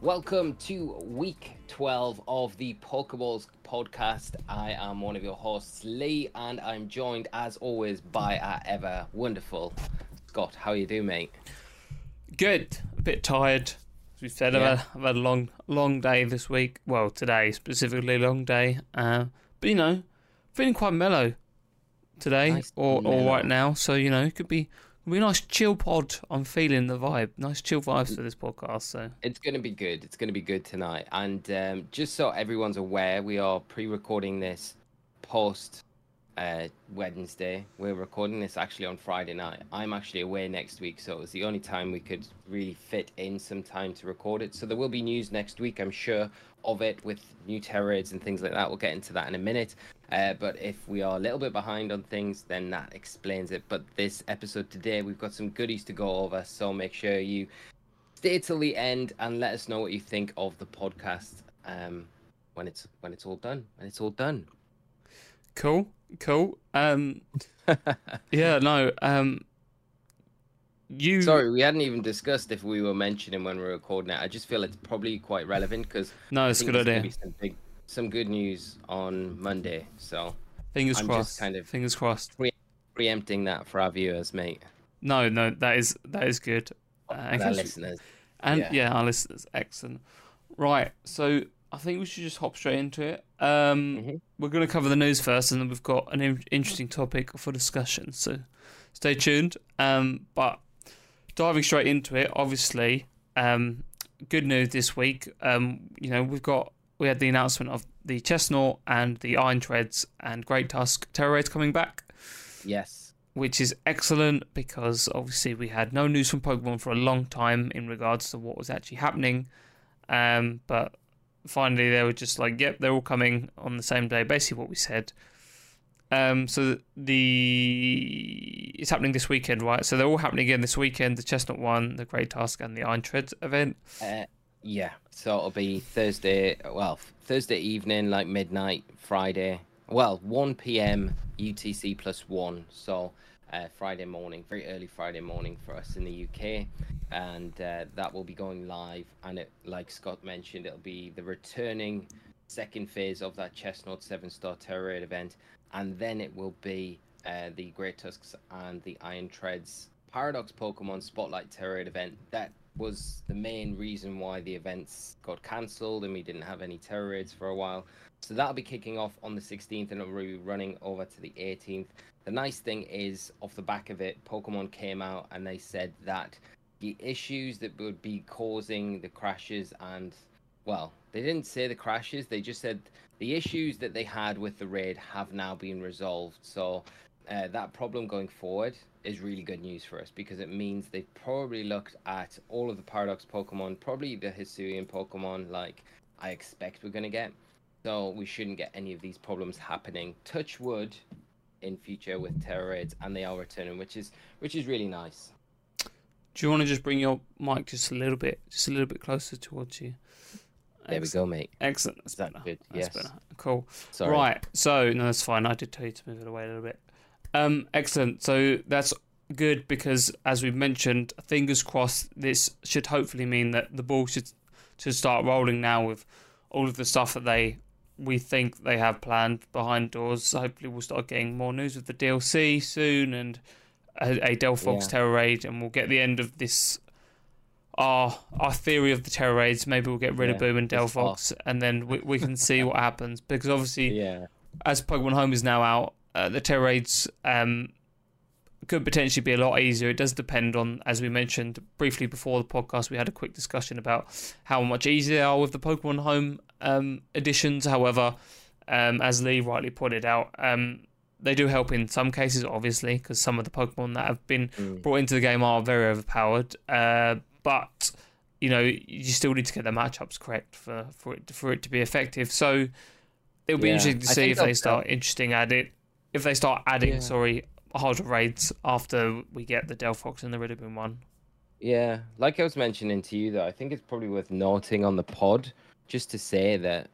Welcome to week 12 of the Pokeballs podcast. I am one of your hosts, Lee, and I'm joined as always by our ever wonderful Scott. How you doing, mate? Good. A bit tired. As we said, Yeah. I've had a long day this week. Well, today specifically, a long day. But feeling quite mellow today Nice or mellow. right now. So it could be a nice chill pod. I'm feeling the vibe. Nice chill vibes for this podcast. So It's going to be good. It's going to be good tonight. And just so everyone's aware, we are pre-recording this post Wednesday. We're recording this actually on Friday night. I'm actually away next week, so it was the only time we could really fit in some time to record it. So there will be news next week, I'm sure, of it with new terror raids and things like that. We'll get into that in a minute. But if we are a little bit behind on things, then that explains it. But this episode today, we've got some goodies to go over, so make sure you stay till the end and let us know what you think of the podcast when it's all done. When it's all done. cool. Yeah. No. You. Sorry, we hadn't even discussed if we were mentioning when we were recording it. I just feel it's probably quite relevant because No, I it's a think good there's idea. gonna be some good news on Monday. So Fingers I'm crossed. just kind of Fingers crossed. preempting that for our viewers, mate, No. That is good. and our listeners. And Yeah. our listeners, excellent. Right, so I think we should just hop straight into it. Mhm. We're going to cover the news first, and then we've got an interesting topic for discussion. So stay tuned. But diving straight into it, obviously, good news this week. We had the announcement of the Chestnut and the Iron Treads and Great Tusk Terror Raids coming back, Yes. which is excellent because obviously we had no news from Pokemon for a long time in regards to what was actually happening. But finally they were just like, yep, they're all coming on the same day, basically what we said. So it's happening this weekend, right? So they're all happening again this weekend, the Chestnut one, the Great Tusk and the Iron Treads event. Yeah. So it'll be Thursday. Well, Thursday evening, like midnight. Friday. Well, 1 p.m. UTC +1. So Friday morning, very early Friday morning for us in the UK, and that will be going live. And it, like Scott mentioned, it'll be the returning second phase of that Chestnut 7-star Terror Raid event, and then it will be the Great Tusks and the Iron Treads Paradox Pokemon Spotlight Terror Raid event. That was the main reason why the events got cancelled and we didn't have any Terror Raids for a while. So that'll be kicking off on the 16th and it'll be running over to the 18th. The nice thing is, off the back of it, Pokemon came out and they said that the issues that would be causing the crashes and, well, they didn't say the crashes, they just said the issues that they had with the raid have now been resolved. So that problem going forward is really good news for us because it means they've probably looked at all of the Paradox Pokemon, probably the Hisuian Pokemon, like I expect we're going to get. So we shouldn't get any of these problems happening. Touch wood in future with Terror Raids, and they are returning, which is really nice. Do you want to just bring your mic just a little bit closer towards you? There we go, mate. Excellent. That's Is that better. good? That's Yes. better. Cool. Sorry. Right. So no, that's fine. I did tell you to move it away a little bit. Excellent. So that's good because, as we've mentioned, fingers crossed, this should hopefully mean that the ball should start rolling now with all of the stuff that we think they have planned behind doors. So hopefully we'll start getting more news of the DLC soon and a Delphox Terror Raid, and we'll get the end of this. Our theory of the Terror Raids. Maybe we'll get rid of Boom and Delphox, and then we can see what happens. Because obviously, as Pokemon Home is now out, the Terror Raids could potentially be a lot easier. It does depend on, as we mentioned briefly before the podcast, we had a quick discussion about how much easier they are with the Pokemon Home editions. However, as Lee rightly pointed out, they do help in some cases, obviously, because some of the Pokemon that have been brought into the game are very overpowered. But you still need to get the matchups correct for it to be effective. So it'll be interesting to see if they start adding harder raids after we get the Delphox and the Rillaboom one. Yeah, like I was mentioning to you, though, I think it's probably worth noting on the pod just to say that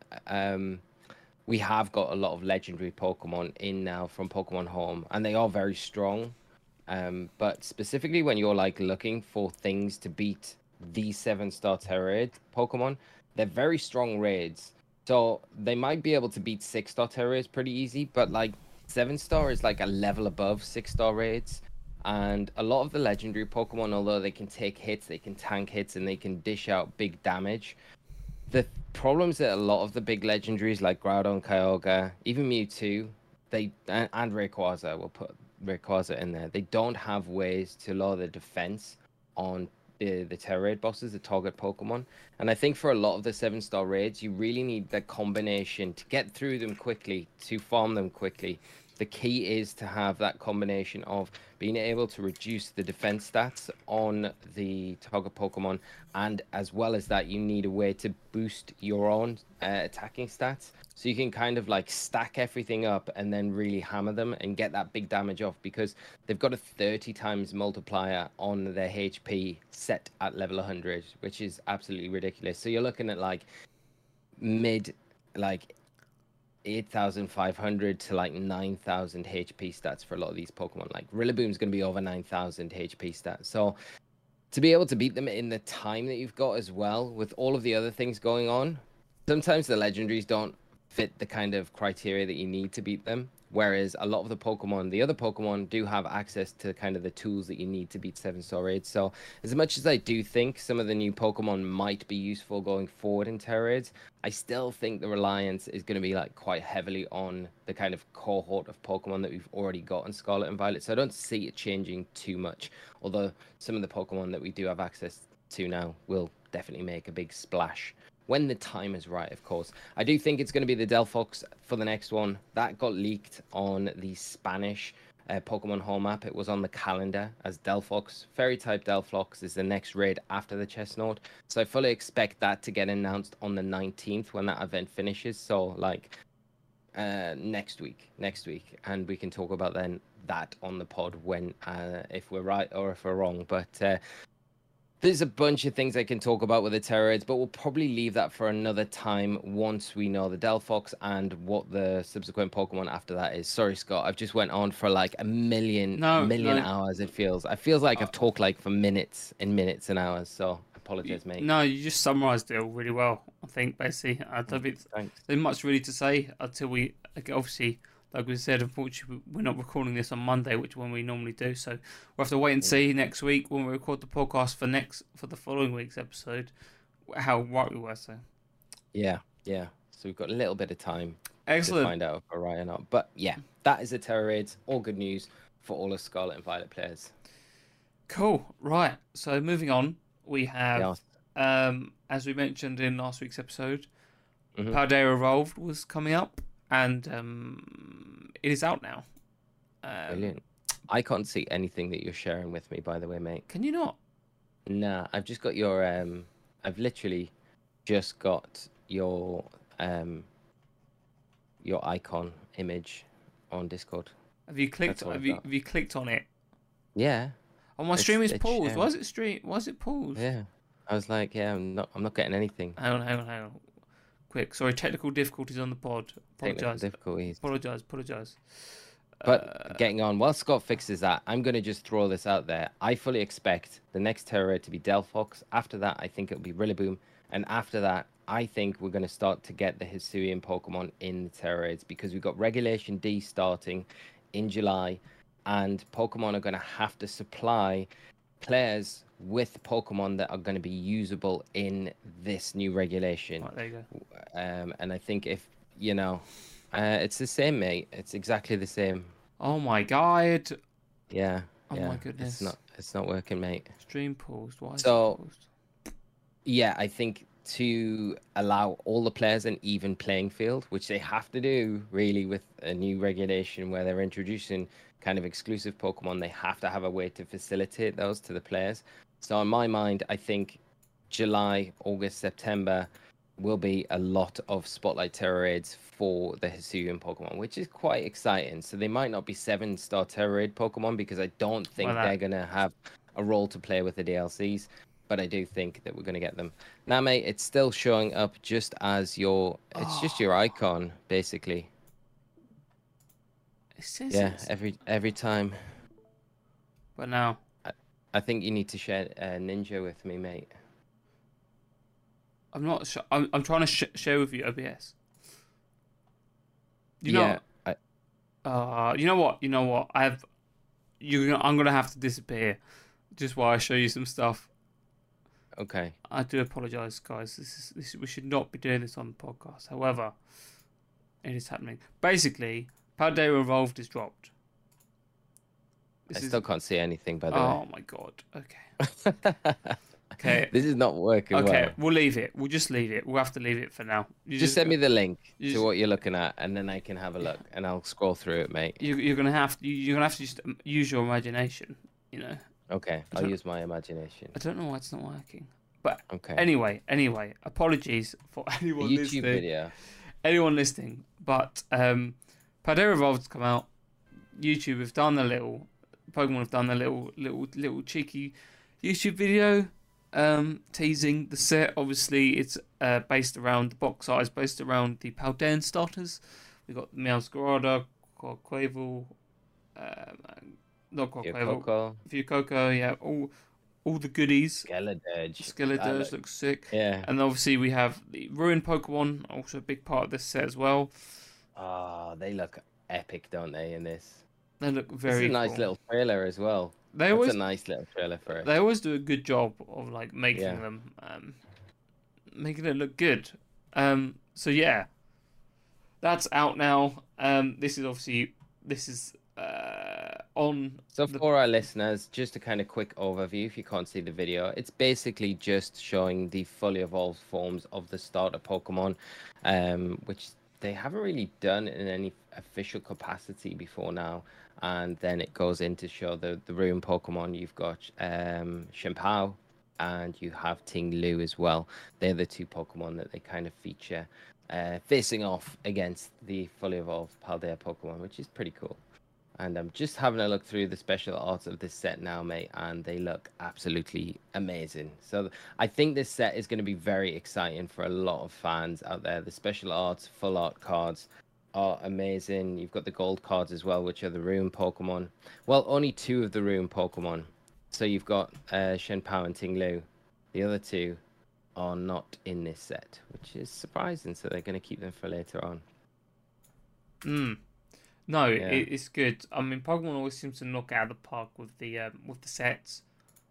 we have got a lot of legendary Pokemon in now from Pokemon Home, and they are very strong. But specifically when you're like looking for things to beat the 7-star Terra Raid Pokemon. They're very strong raids. So they might be able to beat 6-star Terra Raids pretty easy, but like 7-star is like a level above 6-star raids. And a lot of the legendary Pokemon, although they can take hits, they can tank hits, and they can dish out big damage, the problems that a lot of the big legendaries like Groudon, Kyogre, even Mewtwo, and Rayquaza, we'll put Rayquaza in there. They don't have ways to lower the defense on the Terra Raid bosses, the target Pokemon. And I think for a lot of the 7-star raids, you really need that combination to get through them quickly, to farm them quickly. The key is to have that combination of being able to reduce the defense stats on the target Pokemon, and as well as that, you need a way to boost your own attacking stats. So you can kind of like stack everything up and then really hammer them and get that big damage off, because they've got a 30 times multiplier on their HP set at level 100, which is absolutely ridiculous. So you're looking at like mid, like 8,500 to like 9,000 HP stats for a lot of these Pokemon. Like Rillaboom's going to be over 9,000 HP stats. So to be able to beat them in the time that you've got as well, with all of the other things going on, sometimes the legendaries don't fit the kind of criteria that you need to beat them. Whereas a lot of the other Pokemon do have access to kind of the tools that you need to beat 7-star raids. So as much as I do think some of the new Pokemon might be useful going forward in Terra raids, I still think the reliance is going to be like quite heavily on the kind of cohort of Pokemon that we've already got in Scarlet and Violet. So I don't see it changing too much. Although some of the Pokemon that we do have access to now will definitely make a big splash. When the time is right, of course. I do think it's going to be the Delphox for the next one. That got leaked on the Spanish Pokemon Home map. It was on the calendar as Delphox. Fairy-type Delphox is the next raid after the Chestnut. So I fully expect that to get announced on the 19th when that event finishes. So, like, next week. And we can talk about then that on the pod when, if we're right or if we're wrong. But there's a bunch of things I can talk about with the Terra raids, but we'll probably leave that for another time once we know the Delphox and what the subsequent Pokemon after that is. Sorry, Scott, I've just went on for like a million hours, it feels. I feels like I've talked like for minutes and hours, so I apologize, mate. No, you just summarised it all really well, I think, basically. I don't think there's much really to say until we, obviously, like we said, unfortunately, we're not recording this on Monday, which when we normally do. So we'll have to wait and see next week when we record the podcast for the following week's episode how right we were. So yeah. So we've got a little bit of time to find out if we're right or not. But yeah, that is the Terra raids. All good news for all the Scarlet and Violet players. Cool. Right. So moving on, we have, as we mentioned in last week's episode, Paldea Evolved was coming up. And it is out now. Brilliant. I can't see anything that you're sharing with me, by the way, mate. Can you not? Nah, I've just got your I've literally just got your icon image on Discord. Have you clicked? Have you clicked on it? Yeah. Oh, my stream is paused. Why is it paused? Yeah. I was like, yeah, I'm not getting anything. Hang on. Quick, sorry, technical difficulties on the pod. Apologise. Apologise. But getting on, while Scott fixes that, I'm going to just throw this out there. I fully expect the next Terra raid to be Delphox. After that, I think it'll be Rillaboom. And after that, I think we're going to start to get the Hisuian Pokemon in the Terra raids, because we've got Regulation D starting in July, and Pokemon are going to have to supply players with Pokemon that are going to be usable in this new regulation. Right, there you go. And I think if, it's the same, mate. It's exactly the same. Oh my god. Yeah. Oh my goodness. It's not working, mate. Stream paused. Why is it paused? Yeah, I think to allow all the players an even playing field, which they have to do really with a new regulation where they're introducing kind of exclusive Pokemon, they have to have a way to facilitate those to the players. So in my mind, I think July, August, September will be a lot of Spotlight Terra raids for the Hisuian Pokemon, which is quite exciting. So they might not be 7-star Terra raid Pokemon, because I don't think they're going to have a role to play with the DLCs, but I do think that we're going to get them. Now, mate, it's still showing up just as it's just your icon, basically. It says every time. But now? I think you need to share Ninja with me, mate. I'm not sure. I'm trying to share with you OBS. You know. Yeah. You know what? You know what? I'm gonna have to disappear just while I show you some stuff. Okay. I do apologize, guys. This we should not be doing this on the podcast. However, it is happening. Basically, Paldea Evolved is dropped. I still can't see anything, by the way. Oh my god. Okay. Okay. This is not working Okay, well. we'll leave it. We'll just leave it. We'll have to leave it for now. Just send me the link you to just- what you're looking at, and then I can have a look, and I'll scroll through it, mate. You're gonna have to. You're gonna have to just use your imagination. You know. Okay, I'll use my imagination. I don't know why it's not working. But Okay. anyway, apologies for anyone YouTube listening. video. Anyone listening, but Paldea Evolved's come out. YouTube have done Pokemon have done a little cheeky YouTube video teasing the set. Obviously, it's based around the box art is based around the Paldean starters. We got Meowscarada, Quavel, not Quavel, Fuecoco, yeah, all the goodies. Skeledirge looks sick. Yeah. And obviously we have the Ruin Pokemon, also a big part of this set as well. Oh, they look epic, don't they, in this? They look It's very a nice cool. little trailer as well. It's a nice little trailer for it. They always do a good job of like making them, making it look good. So yeah, that's out now. This is on. So for our listeners, just a kind of quick overview, if you can't see the video, it's basically just showing the fully evolved forms of the starter Pokemon, which they haven't really done in any official capacity before now. And then it goes in to show the Ruin Pokemon. You've got Shenpao and you have Ting Lu as well. They're the two Pokemon that they kind of feature facing off against the fully evolved Paldea Pokemon, which is pretty cool. And I'm just having a look through the special arts of this set now, mate, and they look absolutely amazing. So I think this set is going to be very exciting for a lot of fans out there. The special arts, full art cards are amazing. You've got the gold cards as well, which are the Ruin Pokemon. Well, only two of the Ruin Pokemon. So you've got Shenpao and Ting Lu. The other two are not in this set, which is surprising. So they're going to keep them for later on. No, Yeah. it's good. I mean, Pokemon always seems to knock it out of the park with the sets.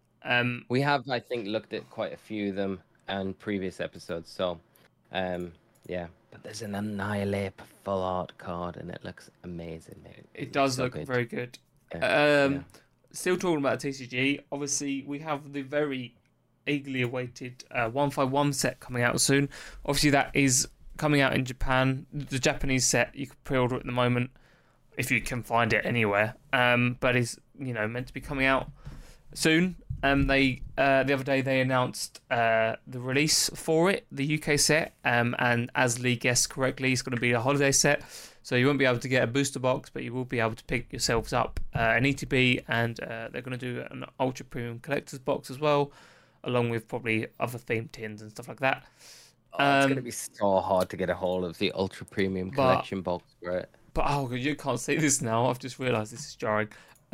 We have, I think, looked at quite a few of them in previous episodes. So, yeah. But there's an Annihilate full art card, and it looks amazing, mate. It does so look good. very good. Yeah. Still talking about TCG. Obviously, we have the very eagerly awaited 151 set coming out soon. Obviously, that is coming out in Japan. The Japanese set you can pre-order at the moment if you can find it anywhere. But is meant to be coming out soon. They the other day they announced the release for it, the UK set. And as Lee guessed correctly, it's going to be a holiday set. So you won't be able to get a booster box, but you will be able to pick yourselves up an ETB, and they're going to do an ultra premium collector's box as well, along with probably other themed tins and stuff like that. It's going to be so hard to get a hold of the ultra premium collection box for it. But oh, you can't see this now. I've just realised this is jarring.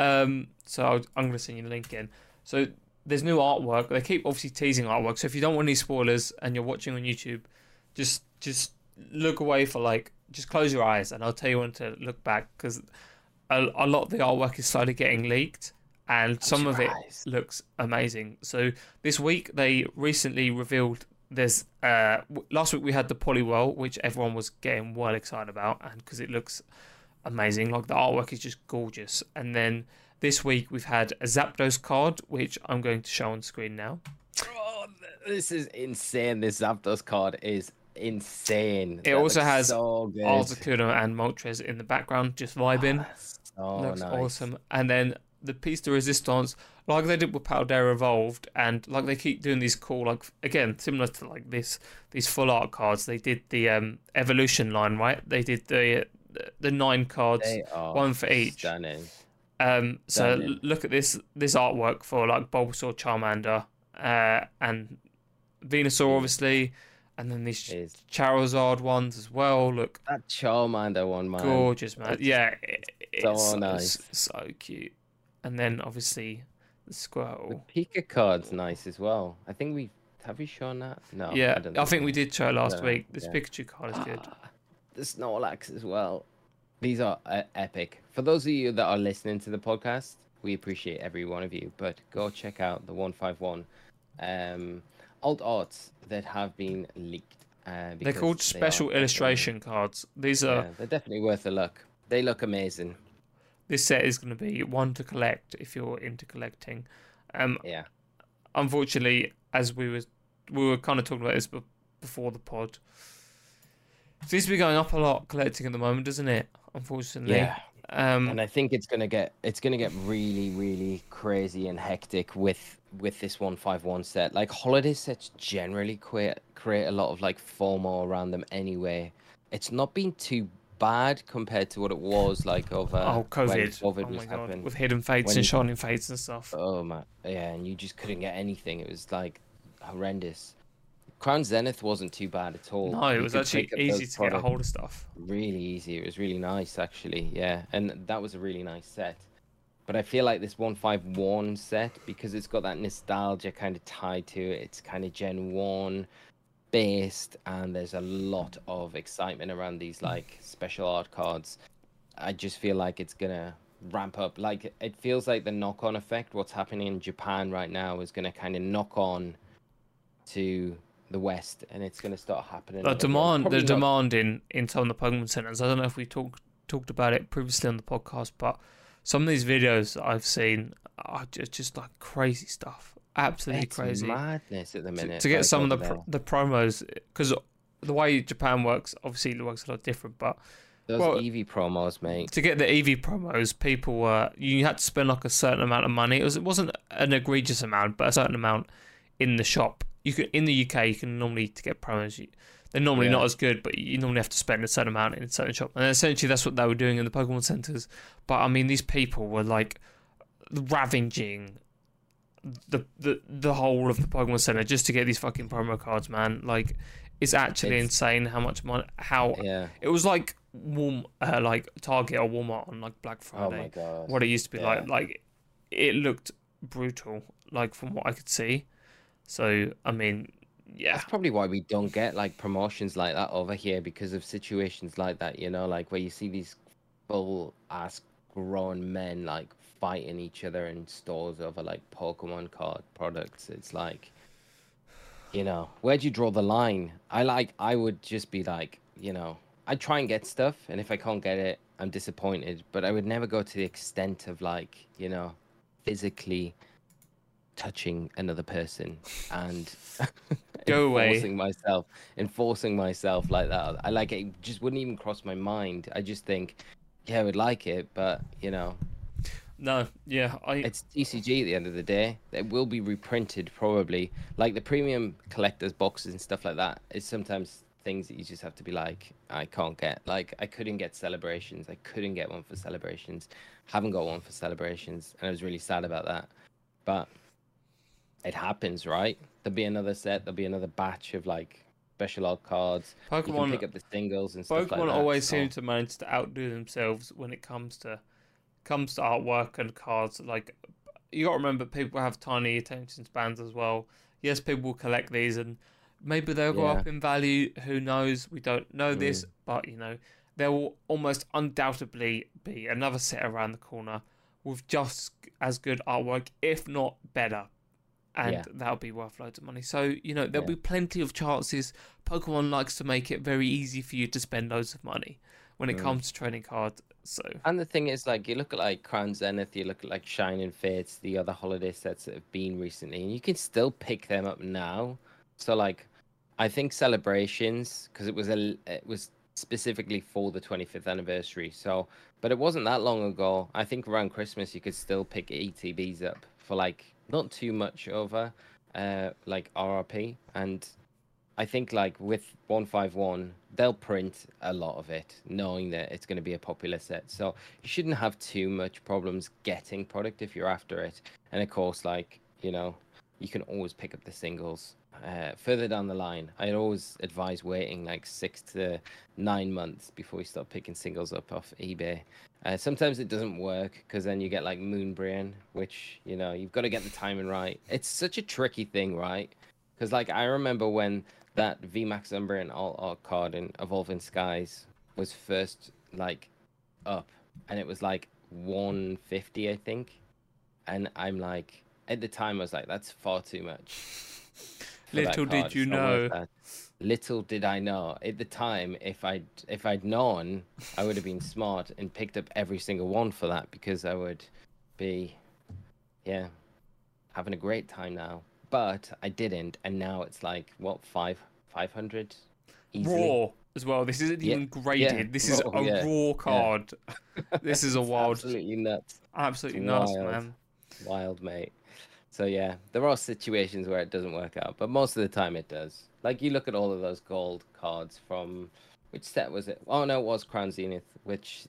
So I'm going to send you the link in. So there's new artwork. They keep obviously teasing artwork. So if you don't want any spoilers and you're watching on YouTube, just look away for just close your eyes, and I'll tell you when to look back, because a lot of the artwork is slowly getting leaked, and some of it looks amazing. So this week they recently revealed there's last week we had the Poliwhirl, which everyone was getting well excited about, and because it looks amazing, like the artwork is just gorgeous. And then this week we've had a Zapdos card, which I'm going to show on screen now. Oh, this is insane. This Zapdos card is insane. It also has so good. Articuno and Moltres in the background, just vibing. Looks nice. awesome. And then the piece de resistance, like they did with Paldea Evolved, and like they keep doing these cool, like again similar to like these full art cards. They did the evolution line, right? They did the 9 cards, one for each. Stunning. So look at this artwork for like Bulbasaur, Charmander, and Venusaur, obviously, and then these Charizard ones as well. Look, that Charmander one, man, gorgeous, man. Yeah, it's so nice, so cute. And then obviously the Squirtle. The Pika card's nice as well. I think Have we shown that? No, Yeah, I don't I think think we did show it last No, week. This yeah. Pikachu card is good. The Snorlax as well. These are epic. For those of you that are listening to the podcast, we appreciate every one of you. But go check out the 151 alt arts that have been leaked. They're called special illustration cards. These are. Yeah, they're definitely worth a look. They look amazing. This set is going to be one to collect if you're into collecting. Yeah. Unfortunately, as we were kind of talking about this before the pod, it seems to be going up a lot collecting at the moment, doesn't it? Unfortunately. Yeah. And I think it's gonna get really, really crazy and hectic with this 151 set. Like holiday sets generally create a lot of like FOMO around them anyway. It's not been too bad compared to what it was like over COVID. when COVID Oh was my god, happening. with hidden fates When and you- shining fates and stuff. Oh my, yeah, and you just couldn't get anything. It was like horrendous. Crown Zenith wasn't too bad at all. No, it You was could actually pick up easy those to get a products hold of stuff. really easy. It was really nice, actually. Yeah, and that was a really nice set. But I feel like this 151 set, because it's got that nostalgia kind of tied to it, it's kind of Gen 1 based, and there's a lot of excitement around these like special art cards. I just feel like it's gonna ramp up. Like it feels like the knock-on effect, what's happening in Japan right now, is gonna kind of knock on to the West, and it's gonna start happening. The over here. Probably demand not- in some of the Pokemon centers. I don't know if we talked about it previously on the podcast, but some of these videos that I've seen are just like crazy stuff. Absolutely it's crazy. madness at the minute. To get like, some of over the promos, because the way Japan works, obviously it works a lot different, but there. Those Eevee promos, mate. to get the EV promos, people were you had to spend like a certain amount of money. It wasn't an egregious amount, but a certain amount in the shop. You can in the UK, you can normally to get promos. They're normally not as good, but you normally have to spend a certain amount in a certain shop. And essentially, that's what they were doing in the Pokemon centers. But I mean, these people were like ravaging the whole of the Pokemon Center just to get these fucking promo cards, man. Like, it's actually insane how much money. It was like like Target or Walmart on like Black Friday. Oh my god! What it used to be like it looked brutal, like from what I could see. So I mean, yeah, That's probably why we don't get like promotions like that over here, because of situations like that. You know, like where you see these full ass grown men like fighting each other in stores over like Pokemon card products. It's like, you know, where'd you draw the line? I would just be like, you know, I'd try and get stuff, and if I can't get it, I'm disappointed. But I would never go to the extent of like, you know, physically touching another person and Go away. enforcing myself like that. I like it just wouldn't even cross my mind. I just think, yeah, I would like it, but you know, no, yeah, it's TCG at the end of the day. It will be reprinted probably. Like the premium collectors boxes and stuff like that is sometimes things that you just have to be like, I can't get. Like I couldn't get Celebrations. I couldn't get one for Celebrations. Haven't got one for Celebrations, and I was really sad about that. But it happens, right? There'll be another set. There'll be another batch of like special art cards. You can Pokemon pick up the singles and stuff like that. Pokemon always so- seem to manage to outdo themselves when it comes to artwork and cards. Like, you got to remember, people have tiny attention spans as well. Yes, people will collect these, and maybe they'll go up in value. Who knows? We don't know this, but you know, there will almost undoubtedly be another set around the corner with just as good artwork, if not better. And that'll be worth loads of money. So, you know, there'll be plenty of chances. Pokemon likes to make it very easy for you to spend loads of money when it comes to trading cards. So, and the thing is, like, you look at like Crown Zenith, you look at like Shining Fates, the other holiday sets that have been recently, and you can still pick them up now. So, like, I think Celebrations, because it was specifically for the 25th anniversary. So, but it wasn't that long ago. I think around Christmas you could still pick ETBs up for like not too much over like RRP. And I think like with 151 they'll print a lot of it knowing that it's going to be a popular set, so you shouldn't have too much problems getting product if you're after it. And of course, like, you know, you can always pick up the singles further down the line. I'd always advise waiting like 6 to 9 months before you start picking singles up off eBay. Sometimes it doesn't work because then you get like Moonbrain, which, you know, you've got to get the timing right. It's such a tricky thing, right? Because like I remember when that VMAX Umbreon Alt Art card in Evolving Skies was first like up, and it was like 150, I think. And I'm like, at the time, I was like, that's far too much for that Little card. did you It's not worth know. that. Little did I know at the time, if I'd known, I would have been smart and picked up every single one for that, because I would be, yeah, having a great time now. But I didn't, and now it's like what, 500 easily. Raw as well. This isn't Yeah, even yeah, graded. This is raw, a yeah, raw yeah. card. This is a It's wild, absolutely nuts. It's absolutely nuts, wild, man. wild, mate. So yeah, there are situations where it doesn't work out, but most of the time it does. Like you look at all of those gold cards from which set was it? Oh no, it was Crown Zenith, which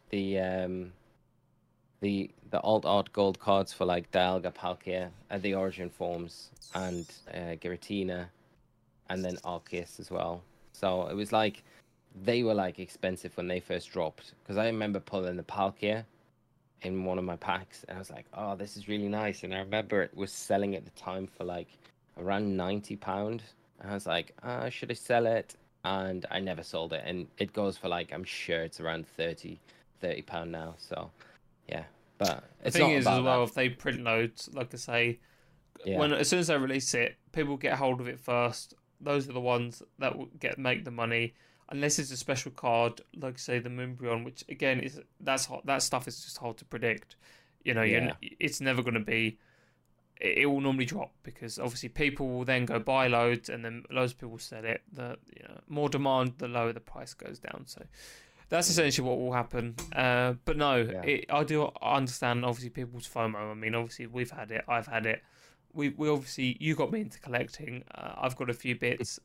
the alt art gold cards for like Dialga, Palkia, the Origin forms, and Giratina, and then Arceus as well. So it was like they were like expensive when they first dropped, because I remember pulling the Palkia in one of my packs, and I was like, "Oh, this is really nice." And I remember it was selling at the time for like around £90, and I was like, "Should I sell it?" And I never sold it, and it goes for like, I'm sure it's around £30 now. So yeah, but The it's thing not is, as about well, that. if they print loads, like I say, Yeah, when as soon as they release it, people get hold of it first. Those are the ones that will make the money. Unless it's a special card, like say the Moonbryon, which again is that stuff is just hard to predict. You know, yeah, it's never going to be. It will normally drop because obviously people will then go buy loads, and then loads of people sell it. The more demand, the lower the price goes down. So that's essentially what will happen. But no, yeah. I do understand obviously people's FOMO. I mean, obviously we've had it. I've had it. We obviously you got me into collecting. I've got a few bits.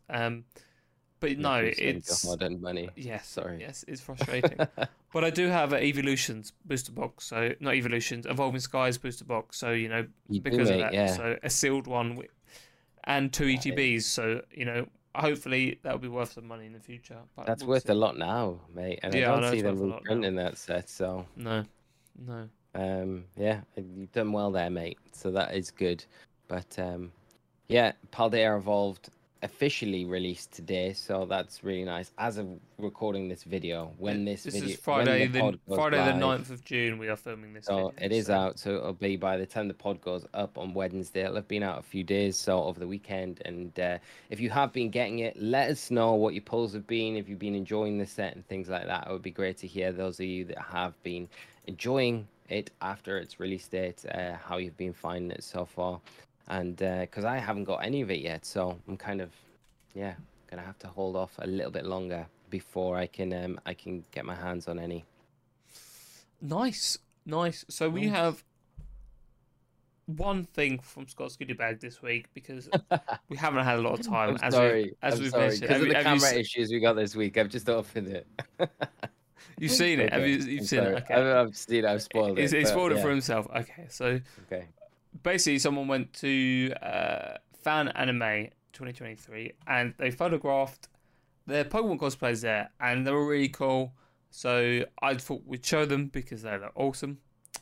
But no, Making you spend your it's hard-earned money. yes, Sorry. yes, it's frustrating. But I do have an Evolutions booster box, so not Evolutions, Evolving Skies booster box. So You do, because of mate. that, Yeah, so a sealed one and two that is. ETBs. So hopefully that'll be worth some money in the future. But That's we'll worth a see. lot now, mate. And I Yeah, I don't know see it's them worth a lot now. reprinting that set, so No, no. yeah, you've done well there, mate. So that is good. But yeah, Paldea Evolved officially released today, so that's really nice. As of recording this video, when This is when Friday, the pod goes Friday the live, 9th of June. We are filming this so video. it is So out. So it'll be by the time the pod goes up on Wednesday. It'll have been out a few days, so over the weekend. And if you have been getting it, let us know what your pulls have been. If you've been enjoying the set and things like that, it would be great to hear. Those of you that have been enjoying it after its release date, how you've been finding it so far. And because I haven't got any of it yet, so I'm kind of, yeah, gonna have to hold off a little bit longer before I can get my hands on any. nice, nice. So we Nice. have one thing from Scott's Goodie Bag this week because we haven't had a lot of time. I'm sorry. As I'm we've sorry. mentioned, Because of the have camera issues we got this week, I've just opened it. you've seen it? Have Okay. you've I'm seen it? sorry. Okay. I've seen it. I've spoiled it. He But spoiled it yeah. for himself. Okay, so Okay. basically, someone went to Fan Anime 2023 and they photographed their Pokemon cosplays there, and they were really cool. So I thought we'd show them because they look awesome.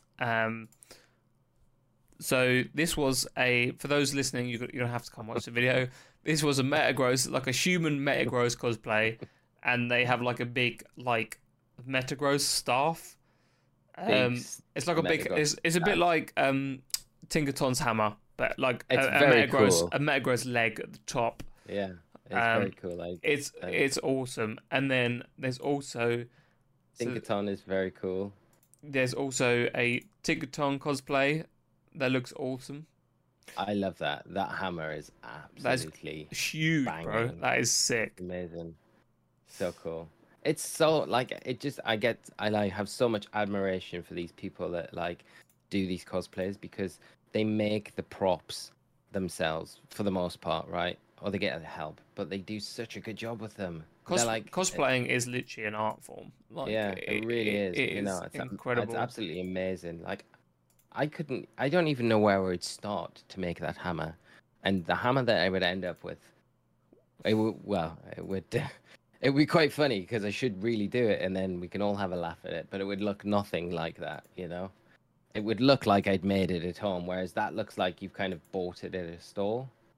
So this was for those listening, you don't have to come watch the video. This was a Metagross, like a human Metagross cosplay, and they have like a big like Metagross staff. Big It's like a big. Metagross It's a bit like Tinkerton's hammer, but like It's very cool. a Metagross leg at the top. Yeah. It's very cool. Like It's awesome. And then there's also Tinkaton is very cool. there's also a Tinkerton cosplay that looks awesome. I love that. That hammer is absolutely Huge, bro. banging. That is sick. Amazing. So cool. It's so like I like have so much admiration for these people that like do these cosplays, because they make the props themselves for the most part, right? Or they get help, but they do such a good job with them. They're like Cosplaying is literally an art form. Like, yeah, it really is. It You know, is incredible. It's absolutely amazing. Like I don't even know where I would start to make that hammer, and the hammer that I would end up with, it would it would be quite funny, because I should really do it, and then we can all have a laugh at it. But it would look nothing like that, you know. It would look like I'd made it at home, whereas that looks like you've kind of bought it at a store.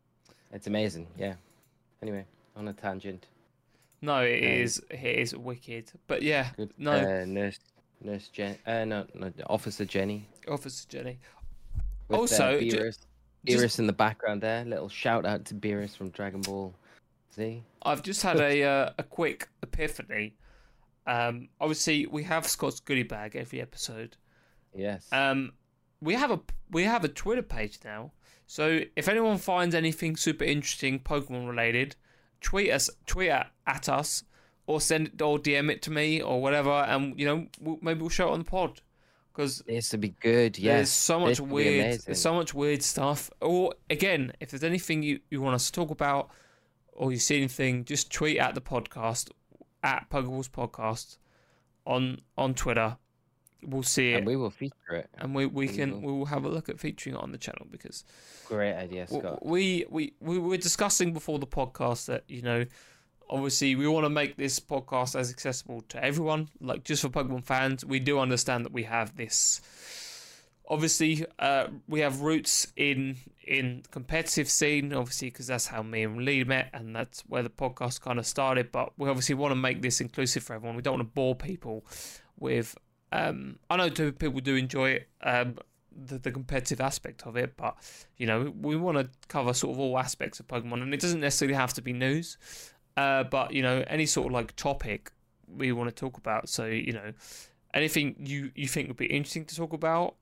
it's amazing. Yeah. Anyway, on a tangent. No, it is wicked. But yeah, Good. no, Nurse Jen. No, Officer Jenny Officer Jenny. with Also, Beerus. Beerus in the background there. Little shout out to Beerus from Dragon Ball Z. I've just had a quick epiphany. Obviously, we have Scott's goodie bag every episode. Yes. We have a Twitter page now. So if anyone finds anything super interesting Pokemon related, tweet at us, or DM it to me or whatever, and maybe we'll show it on the pod. Because this would be good. Yes. There's so much weird stuff. Or again, if there's anything you want us to talk about, or you see anything, just tweet at the podcast at Pokeballs Podcast on Twitter. We'll see it, and we will feature it, and we will have a look at featuring it on the channel, because great idea, Scott. We were discussing before the podcast that obviously we want to make this podcast as accessible to everyone, like just for Pokemon fans. We do understand that we have this. Obviously, we have roots in competitive scene, obviously, because that's how me and Lee met, and that's where the podcast kind of started. But we obviously want to make this inclusive for everyone. We don't want to bore people with. I know people do enjoy it, the competitive aspect of it, but we want to cover sort of all aspects of Pokemon, and it doesn't necessarily have to be news. But any sort of like topic we want to talk about. So anything you think would be interesting to talk about.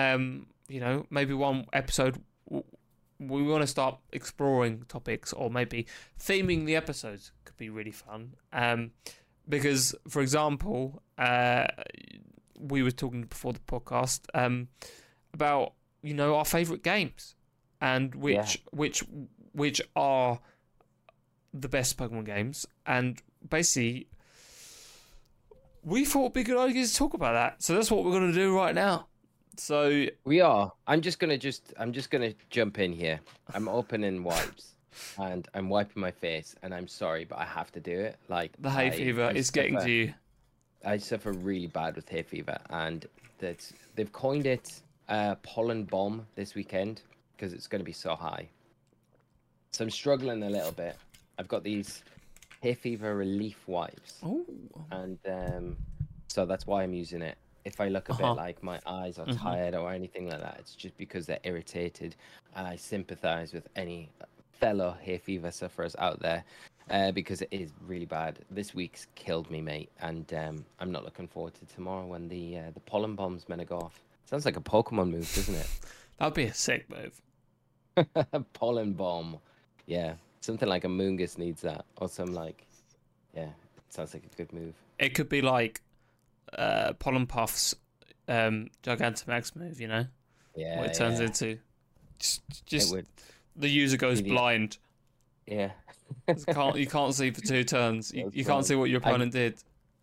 Maybe one episode we want to start exploring topics, or maybe theming the episodes could be really fun. Because, for example, we were talking before the podcast about our favourite games, and which are the best Pokemon games, and basically we thought it'd be a good idea to talk about that. So that's what we're going to do right now. So we are. I'm just gonna jump in here. I'm opening wipes, and I'm wiping my face, and I'm sorry, but I have to do it. Like the hay fever is getting to you. I suffer really bad with hay fever, and they've coined it pollen bomb this weekend because it's going to be so high. So I'm struggling a little bit. I've got these hay fever relief wipes, and so that's why I'm using it. If I look a bit like my eyes are tired or anything like that, it's just because they're irritated, and I sympathize with any fellow hay fever sufferers out there, because it is really bad. This week's killed me, mate, and I'm not looking forward to tomorrow when the pollen bomb's meant to go off. Sounds like a Pokemon move, doesn't it? That'd be a sick move. Pollen bomb, yeah. Something like a Moongus needs that, or some it sounds like a good move. It could be like Pollen Puff's Gigantamax move, Yeah. What it turns into. Just the user goes blind. Yeah. You can't see for 2 turns. You can't see what your opponent did.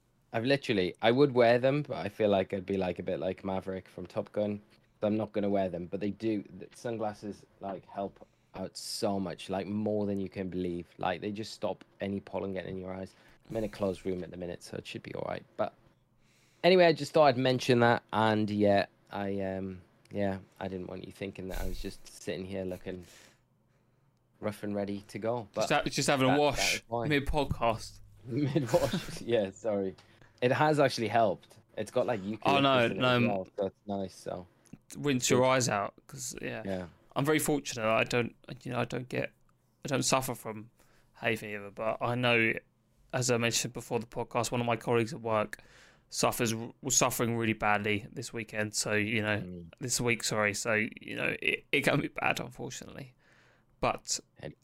I would wear them, but I feel like I'd be like a bit like Maverick from Top Gun. So I'm not going to wear them, but they do. Sunglasses help out so much, more than you can believe. They just stop any pollen getting in your eyes. I'm in a closed room at the minute, so it should be all right. But anyway, I just thought I'd mention that, and I didn't want you thinking that I was just sitting here looking rough and ready to go. But just having a wash mid-podcast. Mid-wash, yeah, sorry. It has actually helped. It's got eucalyptus in it as well, so it's nice. So rinse your eyes out, because I'm very fortunate. I don't suffer from hay fever, but I know, as I mentioned before the podcast, one of my colleagues at work was suffering really badly this weekend. So this week, sorry. So it can be bad, unfortunately. But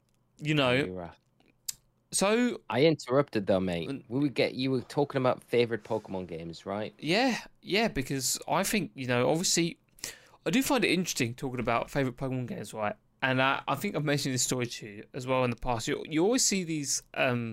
so I interrupted though, mate. You were talking about favorite Pokemon games, right? Yeah, because I think obviously I do find it interesting talking about favorite Pokemon games, right? And I think I've mentioned this story to you as well in the past. You always see these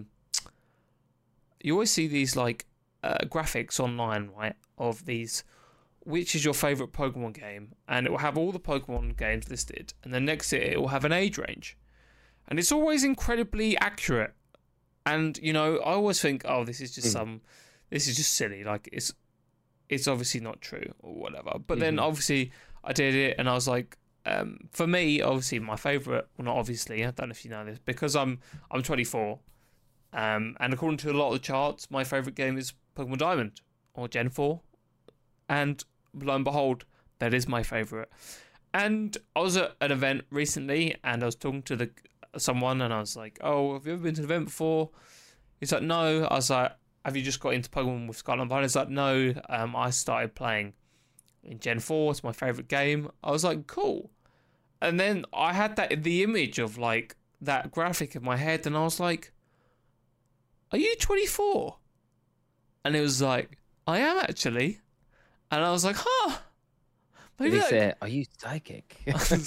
graphics online, right? Of these, which is your favorite Pokemon game, and it will have all the Pokemon games listed, and then next to it, it will have an age range, and it's always incredibly accurate. And I always think, oh, this is just silly. It's obviously not true or whatever. But then obviously I did it, and I was like, For me, obviously, my favorite. Well, not obviously. I don't know if you know this because I'm 24. And according to a lot of the charts, my favorite game is Pokemon Diamond or Gen 4. And lo and behold, that is my favorite. And I was at an event recently, and I was talking to someone, and I was like, "Oh, have you ever been to an event before?" He's like, "No." I was like, "Have you just got into Pokemon with Scarlet and Violet?" He's like, "No. I started playing in Gen 4. It's my favorite game." I was like, "Cool." And then I had the image of like that graphic in my head, and I was like, "Are you 24?" And it was like, "I am actually." And I was like, "Huh." Did he say, "Are you psychic?"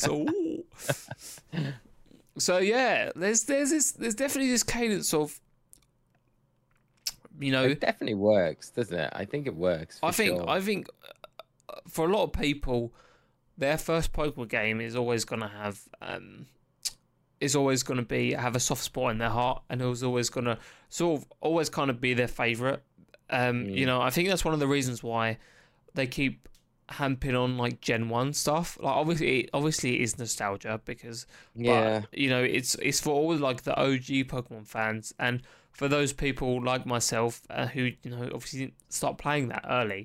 So yeah, there's definitely this cadence of, It definitely works, doesn't it? I think it works. I think for a lot of people, their first Pokemon game is always gonna have have a soft spot in their heart, and it was always gonna always kind of be their favorite. I think that's one of the reasons why they keep hamping on like Gen 1 stuff. Like obviously it is nostalgia because it's for all like the OG Pokemon fans, and for those people like myself who obviously didn't start playing that early.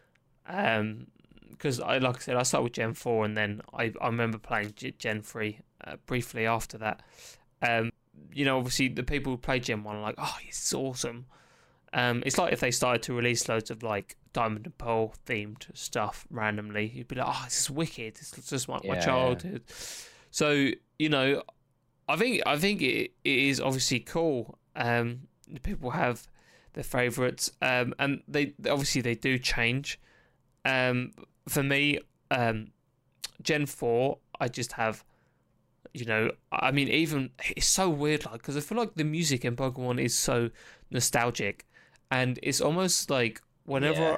Because like I said, I started with Gen 4, and then I remember playing Gen 3 briefly after that. Obviously the people who play Gen 1 are like, "Oh, it's awesome." It's like if they started to release loads of like Diamond and Pearl themed stuff randomly, you'd be like, "Oh, this is wicked. This is just my childhood." So I think it is obviously cool. People have their favourites, and they obviously do change. For me, Gen 4, I just have, I mean, even it's so weird, like, because I feel like the music in Pokemon is so nostalgic, and it's almost like whenever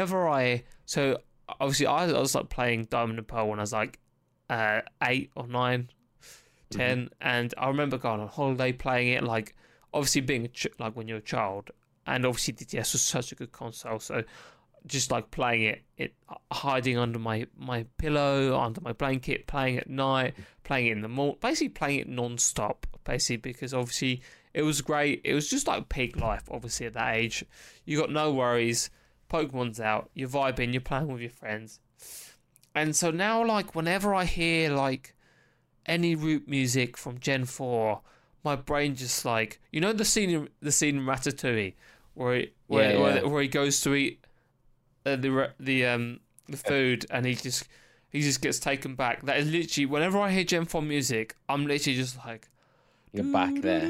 so obviously I was like playing Diamond and Pearl when I was like 8 or 9, 10, and I remember going on holiday playing it, like obviously being like when you're a child, and obviously the DS was such a good console, so just like playing it hiding under my pillow, under my blanket, playing at night, playing it in the morning, basically playing it non-stop, basically, because obviously it was great. It was just like peak life, obviously, at that age. You got no worries. Pokemon's out. You're vibing. You're playing with your friends. And so now, like, whenever I hear, like, any root music from Gen 4, my brain just, like... the scene in Ratatouille where he goes to eat the food, and he just gets taken back. That is literally... Whenever I hear Gen 4 music, I'm literally just like... You're back there.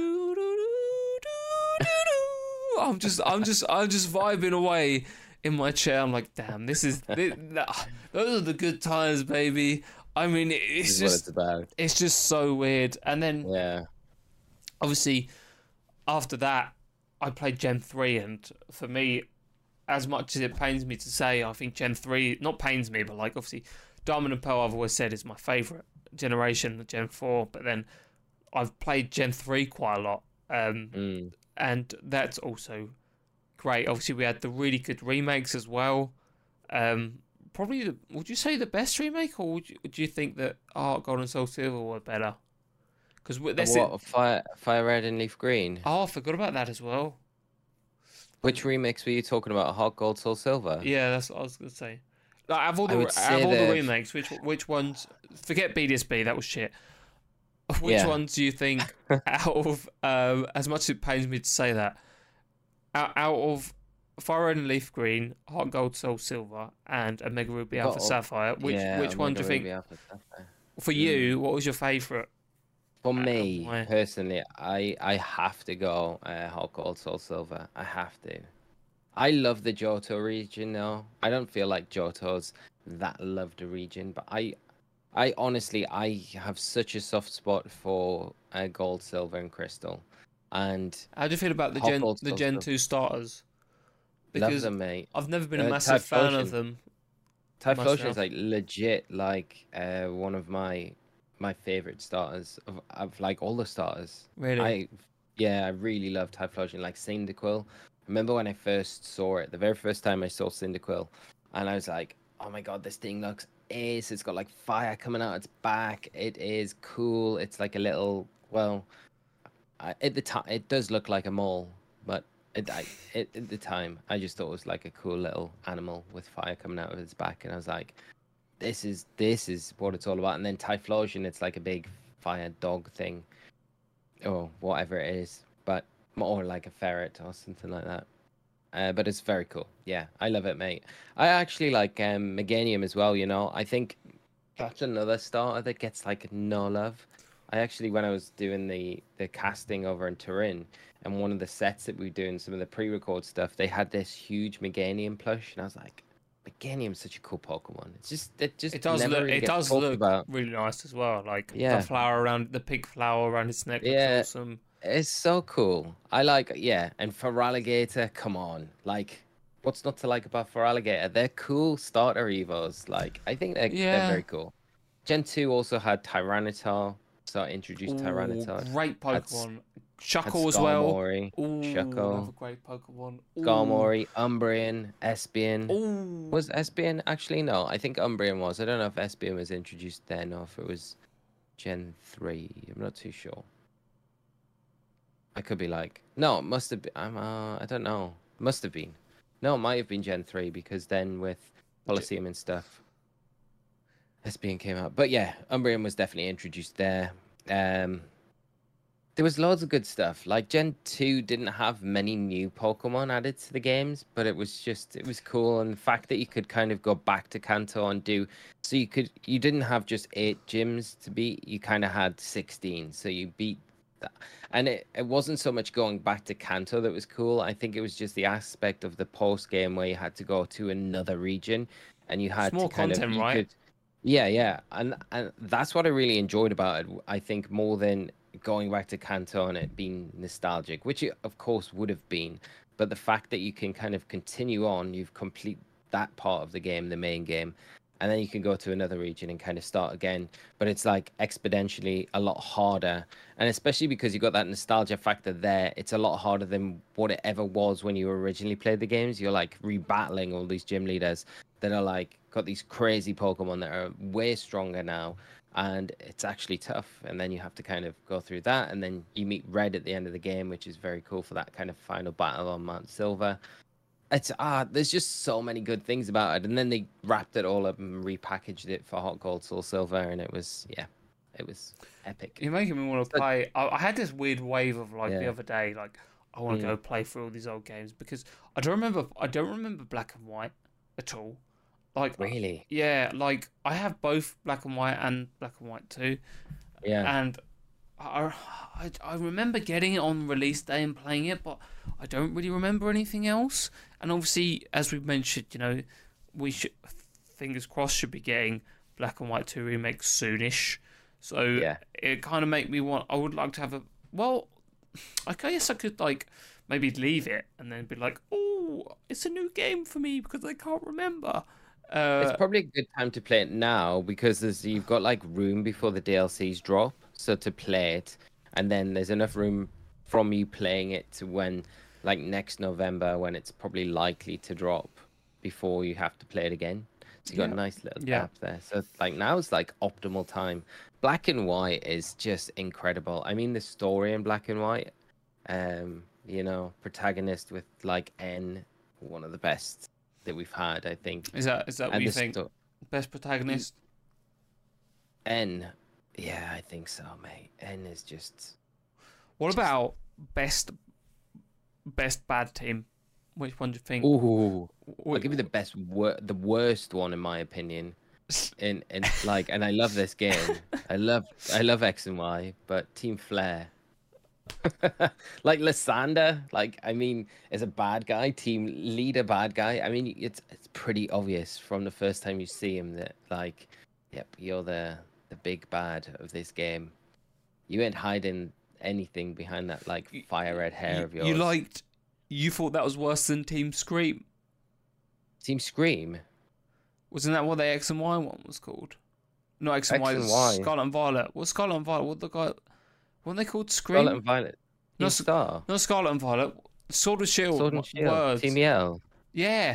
I'm just vibing away in my chair. I'm like, damn, those are the good times, baby. I mean, it's just what it's about. It's just so weird. And then obviously after that, I played Gen 3, and for me, as much as it pains me to say, I think Gen 3 not pains me, but like obviously Diamond and Pearl I've always said is my favorite generation, Gen 4. But then I've played Gen 3 quite a lot. And that's also great. Obviously, we had the really good remakes as well. Probably, would you say the best remake, or do you think that Heart Gold and Soul Silver were better? Because Fire Red and Leaf Green. Oh, I forgot about that as well. Which remakes were you talking about? Heart Gold, Soul Silver? Yeah, that's what I was gonna say. Like, out of all the remakes, which ones? Forget BDSP, that was shit. Which ones do you think, out of, as much as it pains me to say that, out of Fire Red and Leaf Green, Heart Gold, Soul Silver, and Omega Ruby Alpha Sapphire, which one do you think, for you, what was your favourite? For me, personally, I have to go Heart Gold, Soul Silver. I have to. I love the Johto region, though. I don't feel like Johto's that loved a region, but I honestly, I have such a soft spot for Gold, Silver, and Crystal. And how do you feel about the Gen 2 starters? Because love them, mate. I've never been a massive fan of them. Typhlosion is like legit, like one of my favorite starters of like all the starters. Really? I really love Typhlosion, like Cyndaquil. Remember when I first saw it, the very first time I saw Cyndaquil, and I was like, oh my god, this thing looks is. It's got like fire coming out its back. It is cool. It's like a little, well, at the time, it does look like a mole, but at the time, I just thought it was like a cool little animal with fire coming out of its back, and I was like, this is what it's all about. And then Typhlosion, it's like a big fire dog thing, or whatever it is, but more like a ferret or something like that. But it's very cool. Yeah, I love it, mate. I actually like Meganium as well. You know, I think that's another starter that gets like no love. I actually, when I was doing the casting over in Turin, and one of the sets that we were doing, some of the pre-record stuff, they had this huge Meganium plush, and I was like, Meganium's such a cool Pokemon. It does never look really it gets does talked look about. really nice as well. Like Yeah, the pink flower around his neck looks yeah, awesome. it's so cool. I like, yeah, and Feraligatr, come on, like, what's not to like about Feraligatr? They're cool starter evos. Like, I think they're Yeah. very cool. Gen 2 also had Tyranitar, so I introduced Ooh, Tyranitar. great Had Pokemon. had Shuckle as well. Skarmory, Ooh, Shuckle, another great Pokemon. Ooh. Skarmory, Umbreon, Espion. Ooh. Was Espion actually? No, I think Umbreon was. I don't know if Espion was introduced then or if it was Gen 3. I'm not too sure. I could be like, no, it must have been. I don't know. Must have been. No, it might have been Gen 3 because then with Colosseum and stuff, Espion came out. But yeah, Umbreon was definitely introduced there. There was loads of good stuff. Like Gen 2 didn't have many new Pokemon added to the games, but it was cool. And the fact that you could kind of go back to Kanto and so you didn't have just 8 gyms to beat, you kind of had 16. So you beat that. And it wasn't so much going back to Kanto that was cool. I think it was just the aspect of the post game where you had to go to another region and you had It's more to kind content, of, right? yeah, yeah. And that's what I really enjoyed about it. I think more than going back to Kanto and it being nostalgic, which it of course would have been, but the fact that you can kind of continue on, you've complete that part of the game, the main game, and then you can go to another region and kind of start again. But it's like exponentially a lot harder, and especially because you got that nostalgia factor there, it's a lot harder than what it ever was when you originally played the games. You're like rebattling all these gym leaders that are like got these crazy Pokemon that are way stronger now, and it's actually tough. And then you have to kind of go through that, and then you meet Red at the end of the game, which is very cool for that kind of final battle on Mount Silver. It's there's just so many good things about it, and then they wrapped it all up and repackaged it for Hot Gold, Soul Silver, and it was epic. You're making me want to play. I had this weird wave of like the Yeah. other day, like I want to go play through all these old games because I don't remember Black and White at all. Like Really? yeah, like I have both Black and White and Black and White 2, Yeah. and I remember getting it on release day and playing it, but I don't really remember anything else. And obviously, as we've mentioned, you know, we should, fingers crossed, should be getting Black and White 2 remakes soonish. So Yeah. it kind of make me want. I would like to have a. Well, I guess I could like maybe leave it and then be like, oh, it's a new game for me because I can't remember. It's probably a good time to play it now because you've got like room before the DLCs drop, so to play it, and then there's enough room from you playing it to when, like next November, when it's probably likely to drop before you have to play it again. So you got a nice little gap there. So like now is like optimal time. Black and White is just incredible. I mean the story in Black and White, you know, protagonist with like N, one of the best that we've had, I think. Is that what you think? Best protagonist? N, yeah, I think so, mate. N is just. What about best bad team? Which one do you think? Ooh, I'll give you the worst one in my opinion. In like, and I love this game. I love X and Y, but Team Flare. Like Lysander, like I mean, is a bad guy, team leader bad guy. I mean, it's pretty obvious from the first time you see him that like, yep, you're the big bad of this game. You ain't hiding anything behind that like fire red hair of yours. You thought that was worse than Team Scream? Team Scream? Wasn't that what the X and Y one was called? Not X and Y. Scarlet and Violet. What Scarlet and Violet? What the guy? Weren't they called Scream? Scarlet and Violet. No, Star. Not Scarlet and Violet. Sword and Shield. Sword and Shield. Words. Team Yell. Yeah.